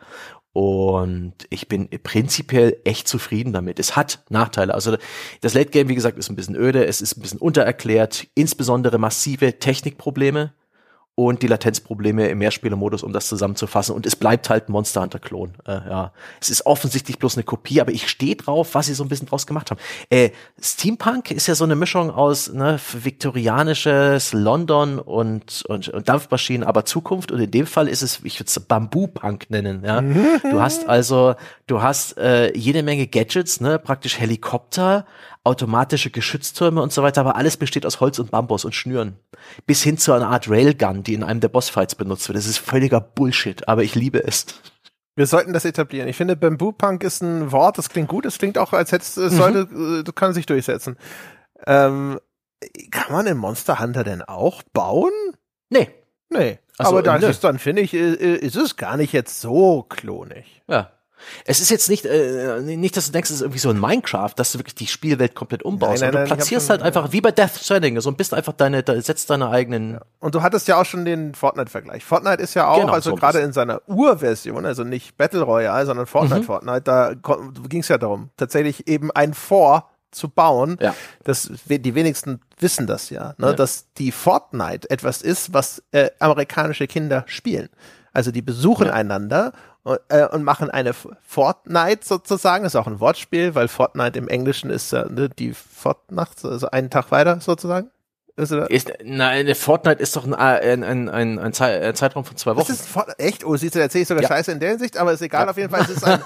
S1: Und ich bin prinzipiell echt zufrieden damit. Es hat Nachteile. Also das Late Game, wie gesagt, ist ein bisschen öde. Es ist ein bisschen untererklärt. Insbesondere massive Technikprobleme und die Latenzprobleme im Mehrspielermodus, um das zusammenzufassen. Und es bleibt halt ein Monster Hunter-Klon. Äh, ja, es ist offensichtlich bloß eine Kopie, aber ich stehe drauf, was sie so ein bisschen draus gemacht haben. Äh, Steampunk ist ja so eine Mischung aus ne, viktorianisches London und, und, und Dampfmaschinen, aber Zukunft. Und in dem Fall ist es, ich würde es Bamboo-Punk nennen. Ja, du hast also, du hast äh, jede Menge Gadgets, ne, praktisch Helikopter, automatische Geschütztürme und so weiter, aber alles besteht aus Holz und Bambus und Schnüren. Bis hin zu einer Art Railgun, die in einem der Bossfights benutzt wird. Das ist völliger Bullshit, aber ich liebe es.
S2: Wir sollten das etablieren. Ich finde, Bamboo Punk ist ein Wort, das klingt gut, es klingt auch, als hätte es mhm. sollte, das kann sich durchsetzen. Ähm, kann man in Monster Hunter denn auch bauen?
S1: Nee.
S2: Nee.
S1: Also,
S2: aber dann,
S1: nö.
S2: ist, dann finde ich, ist es gar nicht jetzt so klonig.
S1: Ja. Es ist jetzt nicht, äh, nicht, dass du denkst, es ist irgendwie so ein Minecraft, dass du wirklich die Spielwelt komplett umbaust.
S2: Nein, nein,
S1: und du
S2: nein,
S1: platzierst
S2: schon,
S1: halt einfach,
S2: ja.
S1: wie bei Death Stranding, so bist einfach deine, da setzt deine eigenen.
S2: Ja. Und du hattest ja auch schon den Fortnite-Vergleich. Fortnite ist ja auch,
S1: genau,
S2: also
S1: so
S2: gerade in seiner Urversion, also nicht Battle Royale, sondern Fortnite,
S1: Mhm.
S2: Fortnite, da ging es ja darum, tatsächlich eben ein Fort zu bauen.
S1: Ja.
S2: Das, die wenigsten wissen das ja, ne?
S1: Ja.
S2: Dass die Fortnite etwas ist, was äh, amerikanische Kinder spielen. Also die besuchen
S1: Ja.
S2: einander und, äh, und machen eine Fortnite sozusagen. Das ist auch ein Wortspiel, weil Fortnite im Englischen ist äh, ne, die Fortnacht, also einen Tag weiter sozusagen. Ist,
S1: ist, nein, Fortnite ist doch ein, ein, ein, ein, ein Zeitraum von zwei Wochen.
S2: Das ist Fort- echt? Oh, siehst du, da erzähle ich sogar
S1: Ja.
S2: Scheiße in der Hinsicht, aber ist egal,
S1: Ja.
S2: auf jeden Fall. Es ist ein,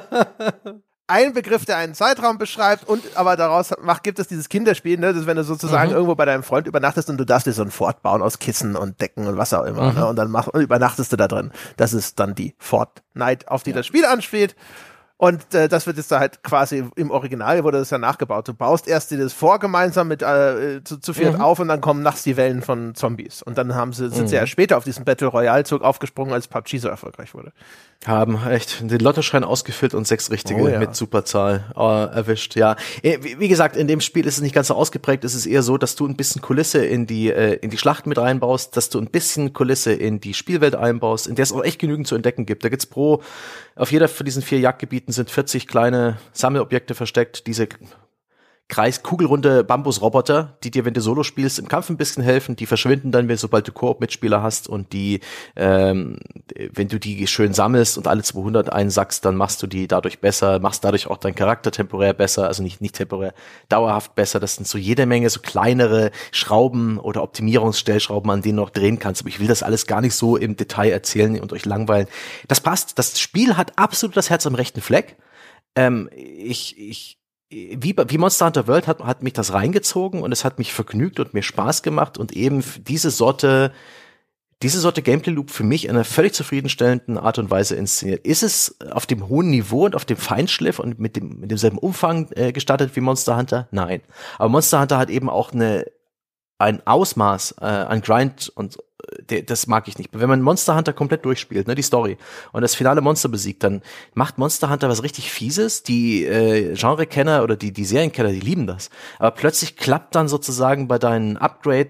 S2: ein Begriff, der einen Zeitraum beschreibt und aber daraus macht, gibt es dieses Kinderspiel, ne, das ist, wenn du sozusagen
S1: Mhm.
S2: irgendwo bei deinem Freund übernachtest und du darfst dir so ein Fort bauen aus Kissen und Decken und was auch immer,
S1: Mhm.
S2: ne, und dann mach, und übernachtest du da drin. Das ist dann die Fortnite, auf die
S1: Ja.
S2: das Spiel anspielt. Und äh, das wird jetzt da halt quasi im Original wurde das ja nachgebaut. Du baust erst dir das vor gemeinsam mit äh, zu, zu viert mhm. auf und dann kommen nachts die Wellen von Zombies. Und dann haben sie, sind mhm. sie ja später auf diesen Battle Royale Zug aufgesprungen, als P U B G so erfolgreich wurde.
S1: Haben echt den Lottoschein ausgefüllt und sechs richtige oh, ja. mit Superzahl äh, erwischt. Ja, wie, wie gesagt, in dem Spiel ist es nicht ganz so ausgeprägt. Es ist eher so, dass du ein bisschen Kulisse in die äh, in die Schlacht mit reinbaust, dass du ein bisschen Kulisse in die Spielwelt einbaust, in der es auch echt genügend zu entdecken gibt. Da gibt's pro auf jeder von diesen vier Jagdgebieten sind vierzig kleine Sammelobjekte versteckt. Diese kreiskugelrunde Bambusroboter, die dir, wenn du Solo spielst, im Kampf ein bisschen helfen, die verschwinden dann, wenn sobald du Koop-Mitspieler hast und die, ähm, wenn du die schön sammelst und alle zweihundert einsackst, dann machst du die dadurch besser, machst dadurch auch deinen Charakter temporär besser, also nicht nicht temporär, dauerhaft besser. Das sind so jede Menge so kleinere Schrauben oder Optimierungsstellschrauben, an denen du noch drehen kannst. Aber ich will das alles gar nicht so im Detail erzählen und euch langweilen. Das passt. Das Spiel hat absolut das Herz am rechten Fleck. Ähm, ich ich Wie, wie Monster Hunter World hat, hat mich das reingezogen und es hat mich vergnügt und mir Spaß gemacht und eben diese Sorte, diese Sorte Gameplay Loop für mich in einer völlig zufriedenstellenden Art und Weise inszeniert. Ist es auf dem hohen Niveau und auf dem Feinschliff und mit dem, mit demselben Umfang äh, gestartet wie Monster Hunter? Nein. Aber Monster Hunter hat eben auch eine, ein Ausmaß äh, an Grind und äh, das mag ich nicht. Wenn man Monster Hunter komplett durchspielt, ne, die Story, und das finale Monster besiegt, dann macht Monster Hunter was richtig Fieses. Die äh, Genrekenner oder die die Serienkenner, die lieben das. Aber plötzlich klappt dann sozusagen bei deinen Upgrade,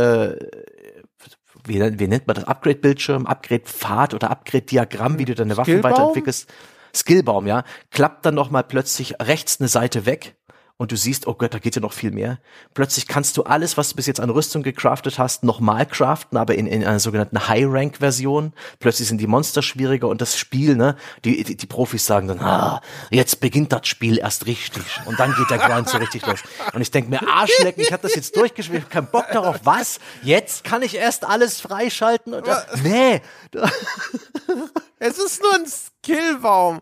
S1: äh, wie, wie nennt man das, Upgrade-Bildschirm, Upgrade-Pfad oder Upgrade-Diagramm, wie du deine Waffen weiterentwickelst. Skillbaum, ja, klappt dann noch mal plötzlich rechts eine Seite weg. Und du siehst, oh Gott, da geht ja noch viel mehr. Plötzlich kannst du alles, was du bis jetzt an Rüstung gecraftet hast, nochmal craften, aber in, in einer sogenannten High-Rank-Version. Plötzlich sind die Monster schwieriger und das Spiel, ne, die, die, die Profis sagen dann, ah, jetzt beginnt das Spiel erst richtig. Und dann geht der Grind so richtig los. Und ich denke mir, Arschlecken, ich habe das jetzt durchgespielt, ich hab keinen Bock darauf. Was? Jetzt kann ich erst alles freischalten? Und dann, nee.
S2: Es ist nur ein Skillbaum.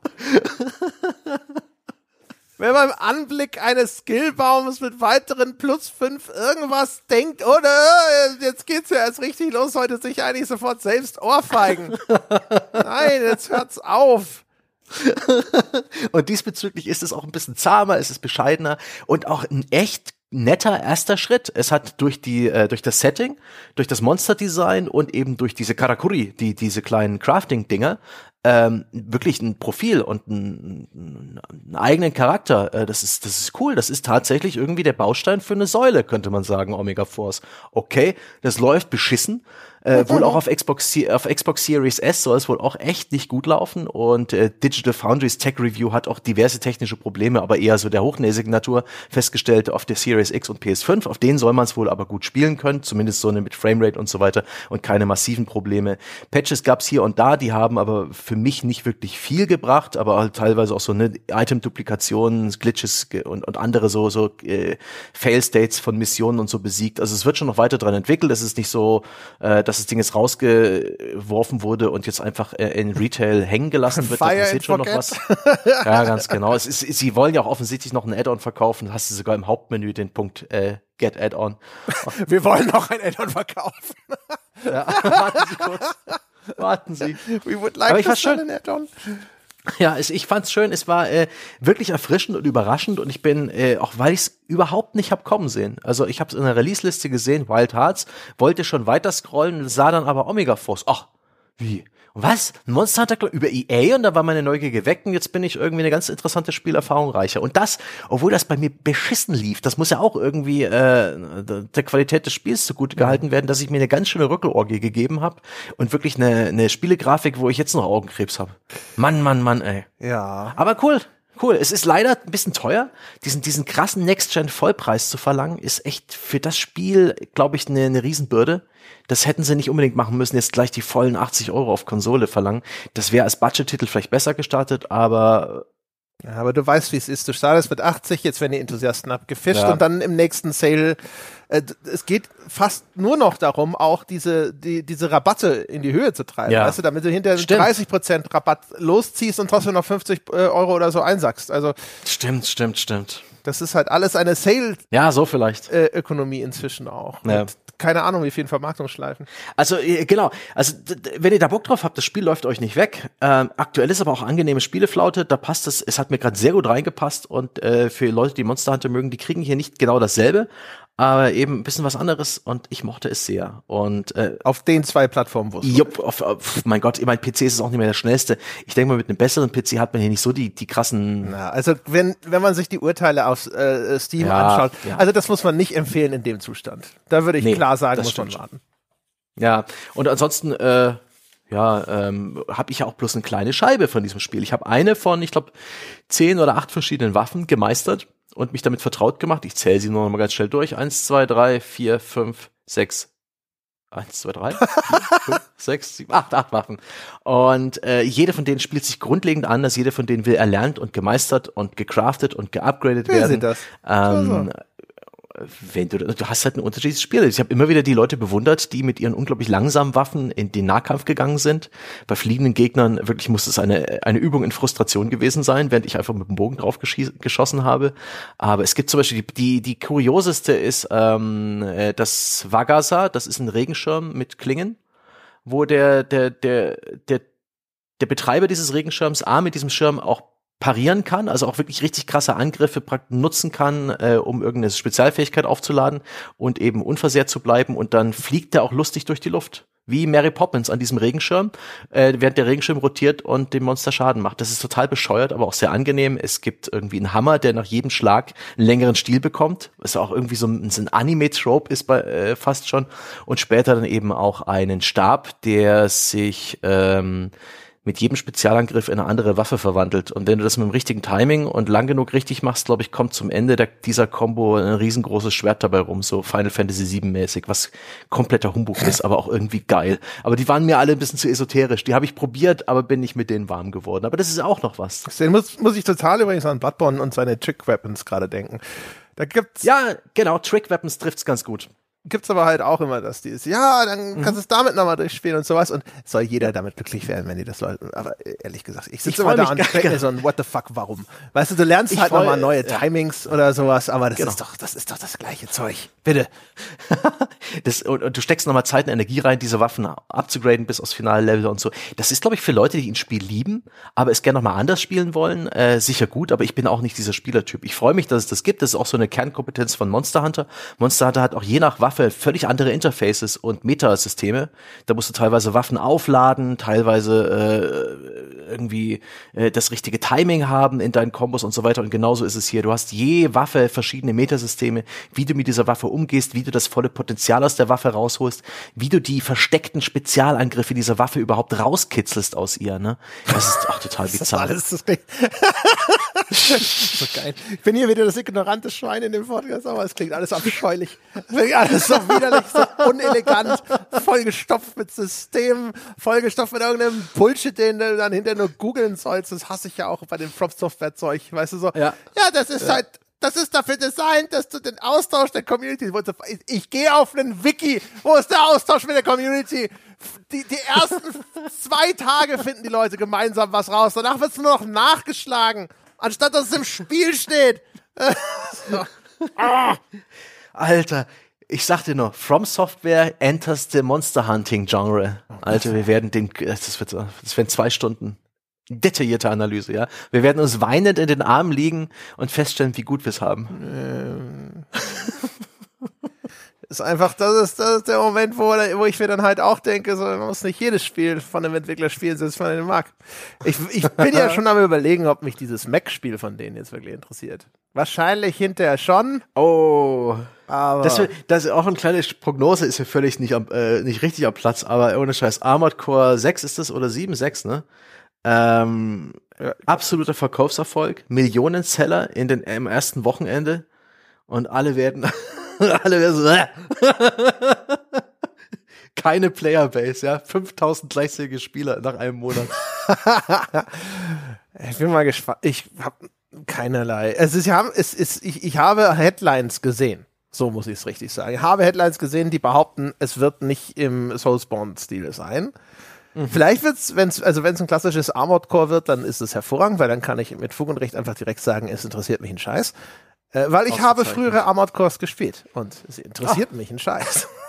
S2: Wenn man im Anblick eines Skillbaums mit weiteren plus fünf irgendwas denkt, oder jetzt geht's ja erst richtig los, sollte sich eigentlich sofort selbst ohrfeigen. Nein, jetzt hört's auf.
S1: Und diesbezüglich ist es auch ein bisschen zahmer, es ist bescheidener und auch ein echt netter erster Schritt. Es hat durch die äh, durch das Setting, durch das Monster-Design und eben durch diese Karakuri, die diese kleinen Crafting-Dinger, ähm, wirklich ein Profil und einen, einen eigenen Charakter. Äh, das ist das ist cool. Das ist tatsächlich irgendwie der Baustein für eine Säule, könnte man sagen, Omega Force. Okay, das läuft beschissen. Äh, wohl auch auf Xbox, auf Xbox Series S soll es wohl auch echt nicht gut laufen und äh, Digital Foundry's Tech Review hat auch diverse technische Probleme, aber eher so der hochnäsigen Natur festgestellt auf der Series X und P S fünf. Auf denen soll man es wohl aber gut spielen können, zumindest so eine mit Framerate und so weiter und keine massiven Probleme. Patches gab's hier und da, die haben aber für mich nicht wirklich viel gebracht, aber halt teilweise auch so eine Item-Duplikationen, Glitches und, und andere so so äh, Fail-States von Missionen und so besiegt. Also es wird schon noch weiter dran entwickelt. Es ist nicht so, äh, dass das Ding jetzt rausgeworfen wurde und jetzt einfach äh, in Retail hängen gelassen wird. Da passiert schon noch was. Ja, ganz genau. Es ist, sie wollen ja auch offensichtlich noch ein Add-on verkaufen. Hast du sogar im Hauptmenü den Punkt äh, Get Add-on.
S2: Wir wollen noch ein Add-on verkaufen.
S1: Ja, warten Sie kurz. Warten Sie.
S2: We would like
S1: Aber ich
S2: to
S1: sell
S2: an Add-on.
S1: Ja, es, ich fand's schön. Es war äh, wirklich erfrischend und überraschend und ich bin, äh, auch weil ich's überhaupt nicht hab kommen sehen. Also ich habe es in der Release-Liste gesehen, Wild Hearts, wollte schon weiter scrollen, sah dann aber Omega Force. Ach, wie? Was? Monster Hunter Club über E A und da war meine Neugier geweckt und jetzt bin ich irgendwie eine ganz interessante Spielerfahrung reicher. Und das, obwohl das bei mir beschissen lief, das muss ja auch irgendwie äh, der Qualität des Spiels zugute gehalten werden, dass ich mir eine ganz schöne Rückelorgie gegeben habe und wirklich eine, eine Spielegrafik, wo ich jetzt noch Augenkrebs habe. Mann, Mann, Mann, ey.
S2: Ja.
S1: Aber cool. Cool, es ist leider ein bisschen teuer. Diesen, diesen krassen Next-Gen-Vollpreis zu verlangen, ist echt für das Spiel, glaube ich, eine, eine Riesenbürde. Das hätten sie nicht unbedingt machen müssen, jetzt gleich die vollen achtzig Euro auf Konsole verlangen. Das wäre als Budget-Titel vielleicht besser gestartet, aber
S2: ja, aber du weißt, wie es ist. Du startest mit achtzig, jetzt werden die Enthusiasten abgefischt
S1: ja.
S2: und dann im nächsten Sale, äh, es geht fast nur noch darum, auch diese die, diese Rabatte in die Höhe zu treiben,
S1: ja.
S2: weißt du, damit du hinterher
S1: Stimmt.
S2: dreißig Prozent Rabatt losziehst und trotzdem noch fünfzig Euro oder so einsackst. Also
S1: Stimmt, stimmt, stimmt.
S2: Das ist halt alles eine Sale-
S1: Ja, so vielleicht.
S2: Äh, Ökonomie inzwischen auch.
S1: Ja.
S2: keine Ahnung, wie vielen Vermarktungsschleifen.
S1: Also äh, genau, also d- d- wenn ihr da Bock drauf habt, das Spiel läuft euch nicht weg. Ähm, aktuell ist aber auch angenehme Spieleflaute, da passt es, es hat mir gerade sehr gut reingepasst und äh, für Leute, die Monster Hunter mögen, die kriegen hier nicht genau dasselbe, aber eben ein bisschen was anderes und ich mochte es sehr. Und äh,
S2: auf den zwei Plattformen, wo es
S1: jupp, auf, auf, mein Gott, mein P C ist auch nicht mehr der schnellste. Ich denke mal, mit einem besseren P C hat man hier nicht so die die krassen.
S2: Na, also wenn wenn man sich die Urteile auf äh, Steam
S1: Ja,
S2: anschaut,
S1: ja.
S2: also das muss man nicht empfehlen in dem Zustand. Da würde ich
S1: Nee,
S2: klar sagen,
S1: das
S2: muss man
S1: stimmt
S2: warten.
S1: Ja, und ansonsten äh, ja, ähm, habe ich ja auch bloß eine kleine Scheibe von diesem Spiel. Ich habe eine von, ich glaube, zehn oder acht verschiedenen Waffen gemeistert und mich damit vertraut gemacht. Ich zähle sie nur noch mal ganz schnell durch. Eins, zwei, drei, vier, fünf, sechs. Eins, zwei, drei, vier, fünf, sechs, sieben, acht, acht Waffen. Und äh, jede von denen spielt sich grundlegend anders. Jede von denen will erlernt und gemeistert und gecraftet und geupgradet
S2: Wer
S1: werden.
S2: sind das?
S1: Ähm, wenn du, du hast halt ein unterschiedliches Spiel. Ich habe immer wieder die Leute bewundert, die mit ihren unglaublich langsamen Waffen in den Nahkampf gegangen sind. Bei fliegenden Gegnern wirklich muss es eine eine Übung in Frustration gewesen sein, während ich einfach mit dem Bogen drauf geschie- geschossen habe. Aber es gibt zum Beispiel die die, die kurioseste ist ähm, das Wagasa. Das ist ein Regenschirm mit Klingen, wo der der der der der Betreiber dieses Regenschirms A mit diesem Schirm auch parieren kann, also auch wirklich richtig krasse Angriffe praktisch nutzen kann, äh, um irgendeine Spezialfähigkeit aufzuladen und eben unversehrt zu bleiben und dann fliegt er auch lustig durch die Luft. Wie Mary Poppins an diesem Regenschirm, äh, während der Regenschirm rotiert und dem Monster Schaden macht. Das ist total bescheuert, aber auch sehr angenehm. Es gibt irgendwie einen Hammer, der nach jedem Schlag einen längeren Stiel bekommt, was auch irgendwie so ein, so ein Anime-Trope ist bei, äh, fast schon. Und später dann eben auch einen Stab, der sich ähm, mit jedem Spezialangriff in eine andere Waffe verwandelt. Und wenn du das mit dem richtigen Timing und lang genug richtig machst, glaube ich, kommt zum Ende der, dieser Combo ein riesengroßes Schwert dabei rum, so Final Fantasy sieben mäßig, was kompletter Humbug ist, aber auch irgendwie geil. Aber die waren mir alle ein bisschen zu esoterisch. Die habe ich probiert, aber bin nicht mit denen warm geworden. Aber das ist auch noch was.
S2: Den muss, muss ich total übrigens an Bloodborne und seine Trick Weapons gerade denken. Da gibt's
S1: Ja, genau, Trick Weapons trifft's ganz gut.
S2: Gibt's aber halt auch immer, dass die ist, ja, dann kannst du es damit nochmal durchspielen und sowas und soll jeder damit glücklich werden, wenn die das Leute, aber ehrlich gesagt, ich sitze immer da und denke mir so ein what the fuck, warum? Weißt du, du lernst
S1: ich
S2: halt nochmal neue
S1: ja.
S2: Timings oder sowas, aber das
S1: Genau.
S2: ist doch, das ist doch das gleiche Zeug. Bitte.
S1: das, und, und du steckst nochmal Zeit und Energie rein, diese Waffen abzugraden bis aufs finale Level und so. Das ist, glaube ich, für Leute, die ein Spiel lieben, aber es gerne nochmal anders spielen wollen, äh, sicher gut, aber ich bin auch nicht dieser Spielertyp. Ich freue mich, dass es das gibt. Das ist auch so eine Kernkompetenz von Monster Hunter. Monster Hunter hat auch je nach Waffe völlig andere Interfaces und Metasysteme. Da musst du teilweise Waffen aufladen, teilweise äh, irgendwie äh, das richtige Timing haben in deinen Kombos und so weiter. Und genauso ist es hier. Du hast je Waffe verschiedene Metasysteme, wie du mit dieser Waffe umgehst, wie du das volle Potenzial aus der Waffe rausholst, wie du die versteckten Spezialangriffe dieser Waffe überhaupt rauskitzelst aus ihr. Ne? Das ist auch total bizarr.
S2: Das ist alles, das klingt so geil. Ich bin hier wieder das ignorante Schwein in dem Podcast, aber es klingt alles abscheulich. Es klingt alles so widerlich, so unelegant, vollgestopft mit Systemen, vollgestopft mit irgendeinem Bullshit, den du dann hinterher nur googeln sollst. Das hasse ich ja auch bei dem From Software Zeug. Weißt du so? Ja, ja das ist ja. halt, das ist dafür designt, dass du den Austausch der Community, ich, ich gehe auf einen Wiki, wo ist der Austausch mit der Community? Die, die ersten zwei Tage finden die Leute gemeinsam was raus. Danach wird es nur noch nachgeschlagen, anstatt dass es im Spiel steht.
S1: so. ah. Alter, ich sag dir nur, From Software enters the Monster Hunting Genre. Alter, wir werden den, das wird, das werden zwei Stunden detaillierte Analyse, ja. Wir werden uns weinend in den Armen liegen und feststellen, wie gut wir es haben.
S2: Ähm. Ist einfach, das ist, das ist der Moment, wo, wo ich mir dann halt auch denke, so, man muss nicht jedes Spiel von einem Entwickler spielen, selbst von einem mag. Ich, ich bin ja schon am Überlegen, ob mich dieses Mac-Spiel von denen jetzt wirklich interessiert. Wahrscheinlich hinterher schon.
S1: Oh.
S2: Aber
S1: das, das ist auch eine kleine Prognose, ist ja völlig nicht, am, äh, nicht richtig am Platz, aber ohne Scheiß. Armored Core sechs ist das oder sieben, sechs, ne? Ähm, ja. Absoluter Verkaufserfolg, Millionenseller in den, im ersten Wochenende und alle werden alle werden so keine Playerbase, ja, fünftausend gleichzeitige Spieler nach einem Monat.
S2: Ich bin mal gespannt. Ich habe keinerlei. Es ist, es ist, ich, ich habe Headlines gesehen. So muss ich es richtig sagen. Ich habe Headlines gesehen, die behaupten, es wird nicht im Soulspawn-Stil sein. Mhm. Vielleicht wird's, wenn's, also wenn es ein klassisches Armored Core wird, dann ist es hervorragend, weil dann kann ich mit Fug und Recht einfach direkt sagen, es interessiert mich ein Scheiß. Äh, weil ich habe frühere Armored Cores gespielt und es interessiert Ach. mich ein Scheiß.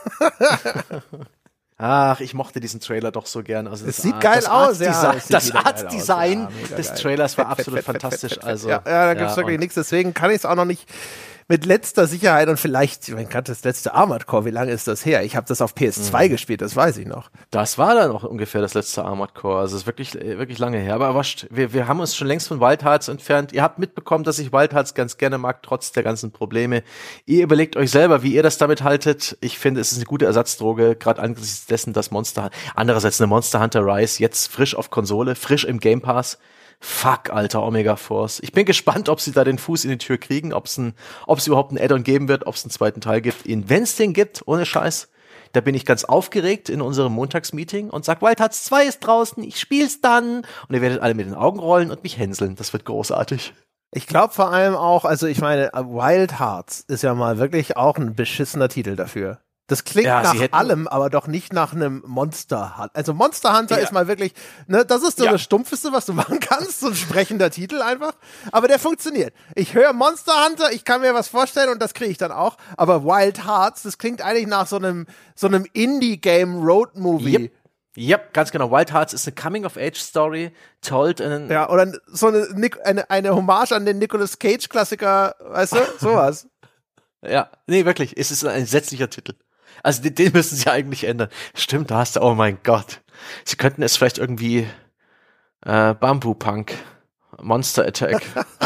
S1: Ach, ich mochte diesen Trailer doch so gern. Also
S2: es
S1: das
S2: sieht
S1: Art,
S2: geil
S1: das
S2: aus, ja.
S1: Das, das Art-Design
S2: ja,
S1: des
S2: geil.
S1: Trailers war
S2: fett,
S1: absolut
S2: fett, fett,
S1: fantastisch.
S2: Fett, fett,
S1: also,
S2: ja, ja, da gibt's
S1: ja,
S2: wirklich nichts. Deswegen kann ich es auch noch nicht mit letzter Sicherheit und vielleicht, ich meine, gerade das letzte Armored Core, wie lange ist das her? Ich habe das auf P S zwei mhm. gespielt, das weiß ich noch.
S1: Das war dann auch ungefähr das letzte Armored Core, also es ist wirklich, wirklich lange her. Aber wascht, wir, wir haben uns schon längst von Wild Hearts entfernt. Ihr habt mitbekommen, dass ich Wild Hearts ganz gerne mag, trotz der ganzen Probleme. Ihr überlegt euch selber, wie ihr das damit haltet. Ich finde, es ist eine gute Ersatzdroge, gerade angesichts dessen, dass Monster, andererseits eine Monster Hunter Rise jetzt frisch auf Konsole, frisch im Game Pass. Fuck, alter Omega Force. Ich bin gespannt, ob sie da den Fuß in die Tür kriegen, ob es ein, ob es überhaupt ein Add-on geben wird, ob es einen zweiten Teil gibt. Wenn es den gibt, ohne Scheiß, da bin ich ganz aufgeregt in unserem Montagsmeeting und sag, Wild Hearts zwei ist draußen, ich spiel's dann. Und ihr werdet alle mit den Augen rollen und mich hänseln. Das wird großartig.
S2: Ich glaube vor allem auch, also ich meine, Wild Hearts ist ja mal wirklich auch ein beschissener Titel dafür. Das klingt ja, nach allem, aber doch nicht nach einem Monster Hunter. Also Monster Hunter ja. ist mal wirklich, ne, das ist so ja. das Stumpfeste, was du machen kannst, so ein sprechender Titel einfach. Aber der funktioniert. Ich höre Monster Hunter, ich kann mir was vorstellen und das kriege ich dann auch. Aber Wild Hearts, das klingt eigentlich nach so einem, so einem Indie-Game-Road-Movie.
S1: Yep. Yep, ganz genau. Wild Hearts ist eine Coming-of-Age-Story, told in
S2: ja, oder so eine, eine, eine Hommage an den Nicolas Cage-Klassiker, weißt du, sowas.
S1: Ja, nee, wirklich, es ist ein entsetzlicher Titel. Also den, den müssen sie eigentlich ändern. Stimmt, da hast du, oh mein Gott. Sie könnten es vielleicht irgendwie äh, Bamboo Punk, Monster Attack.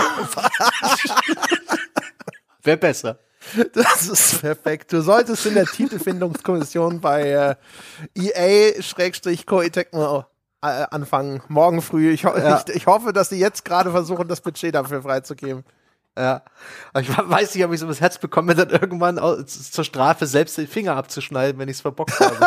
S1: Wäre besser.
S2: Das ist perfekt. Du solltest in der Titelfindungskommission bei äh, E A-Koei Tecmo äh, anfangen. Morgen früh. Ich, ho- ja. ich, ich hoffe, dass sie jetzt gerade versuchen, das Budget dafür freizugeben.
S1: Ja, aber ich weiß nicht, ob ich so das Herz bekomme, dann irgendwann zur Strafe selbst den Finger abzuschneiden, wenn ich es verbockt habe.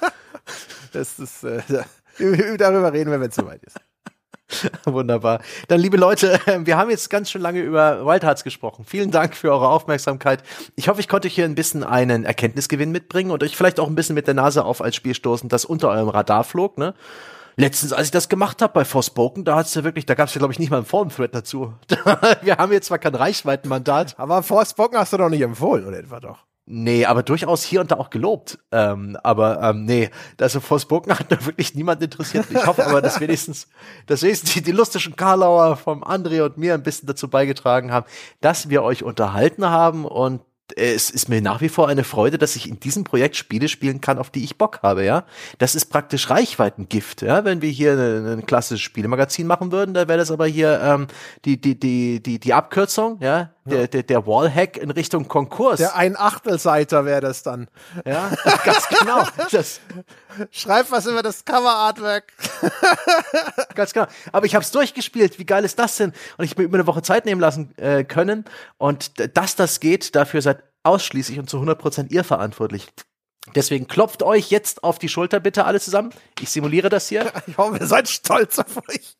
S2: Das ist, äh, darüber reden wir, wenn es soweit ist.
S1: Wunderbar. Dann, liebe Leute, wir haben jetzt ganz schön lange über Wild Hearts gesprochen. Vielen Dank für eure Aufmerksamkeit. Ich hoffe, ich konnte hier ein bisschen einen Erkenntnisgewinn mitbringen und euch vielleicht auch ein bisschen mit der Nase auf als Spiel stoßen, das unter eurem Radar flog, ne? Letztens, als ich das gemacht habe bei Forspoken, da hat's ja wirklich, da gab's ja, glaube ich, nicht mal einen Forum-Thread dazu. Wir haben jetzt zwar kein Reichweitenmandat.
S2: Aber Forspoken hast du doch nicht empfohlen, oder etwa doch?
S1: Nee, aber durchaus hier und da auch gelobt. Ähm, aber ähm, nee, also Forspoken hat da wirklich niemand interessiert. Ich hoffe aber, dass wenigstens, dass wenigstens die, die lustigen Karlauer vom André und mir ein bisschen dazu beigetragen haben, dass wir euch unterhalten haben. Und es ist mir nach wie vor eine Freude, dass ich in diesem Projekt Spiele spielen kann, auf die ich Bock habe, ja. Das ist praktisch Reichweitengift, ja. Wenn wir hier ein, ein klassisches Spielemagazin machen würden, da wäre das aber hier ähm, die die die die die Abkürzung, ja, der der der Wallhack in Richtung Konkurs.
S2: Der ein Achtelseiter wäre das dann.
S1: Ja, ganz genau. Das
S2: schreib was über das Cover-Artwork.
S1: Ganz genau. Aber ich habe es durchgespielt. Wie geil ist das denn? Und ich bin mir eine Woche Zeit nehmen lassen äh, können. Und d- dass das geht, dafür seid ausschließlich und zu hundert Prozent ihr verantwortlich. Deswegen klopft euch jetzt auf die Schulter bitte alle zusammen. Ich simuliere das hier.
S2: Ich hoffe, ihr seid stolz auf euch.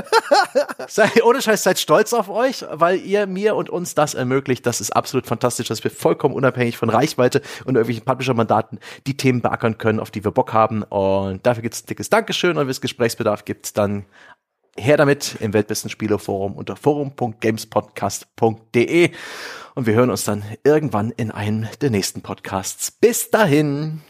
S1: Sei, ohne Scheiß, seid stolz auf euch, weil ihr mir und uns das ermöglicht. Das ist absolut fantastisch, dass wir vollkommen unabhängig von Reichweite und irgendwelchen Publisher-Mandaten die Themen beackern können, auf die wir Bock haben. Und dafür gibt's ein dickes Dankeschön. Und wenn es Gesprächsbedarf gibt, dann her damit im Weltbesten Spieleforum unter forum punkt gamespodcast punkt de. Und wir hören uns dann irgendwann in einem der nächsten Podcasts. Bis dahin.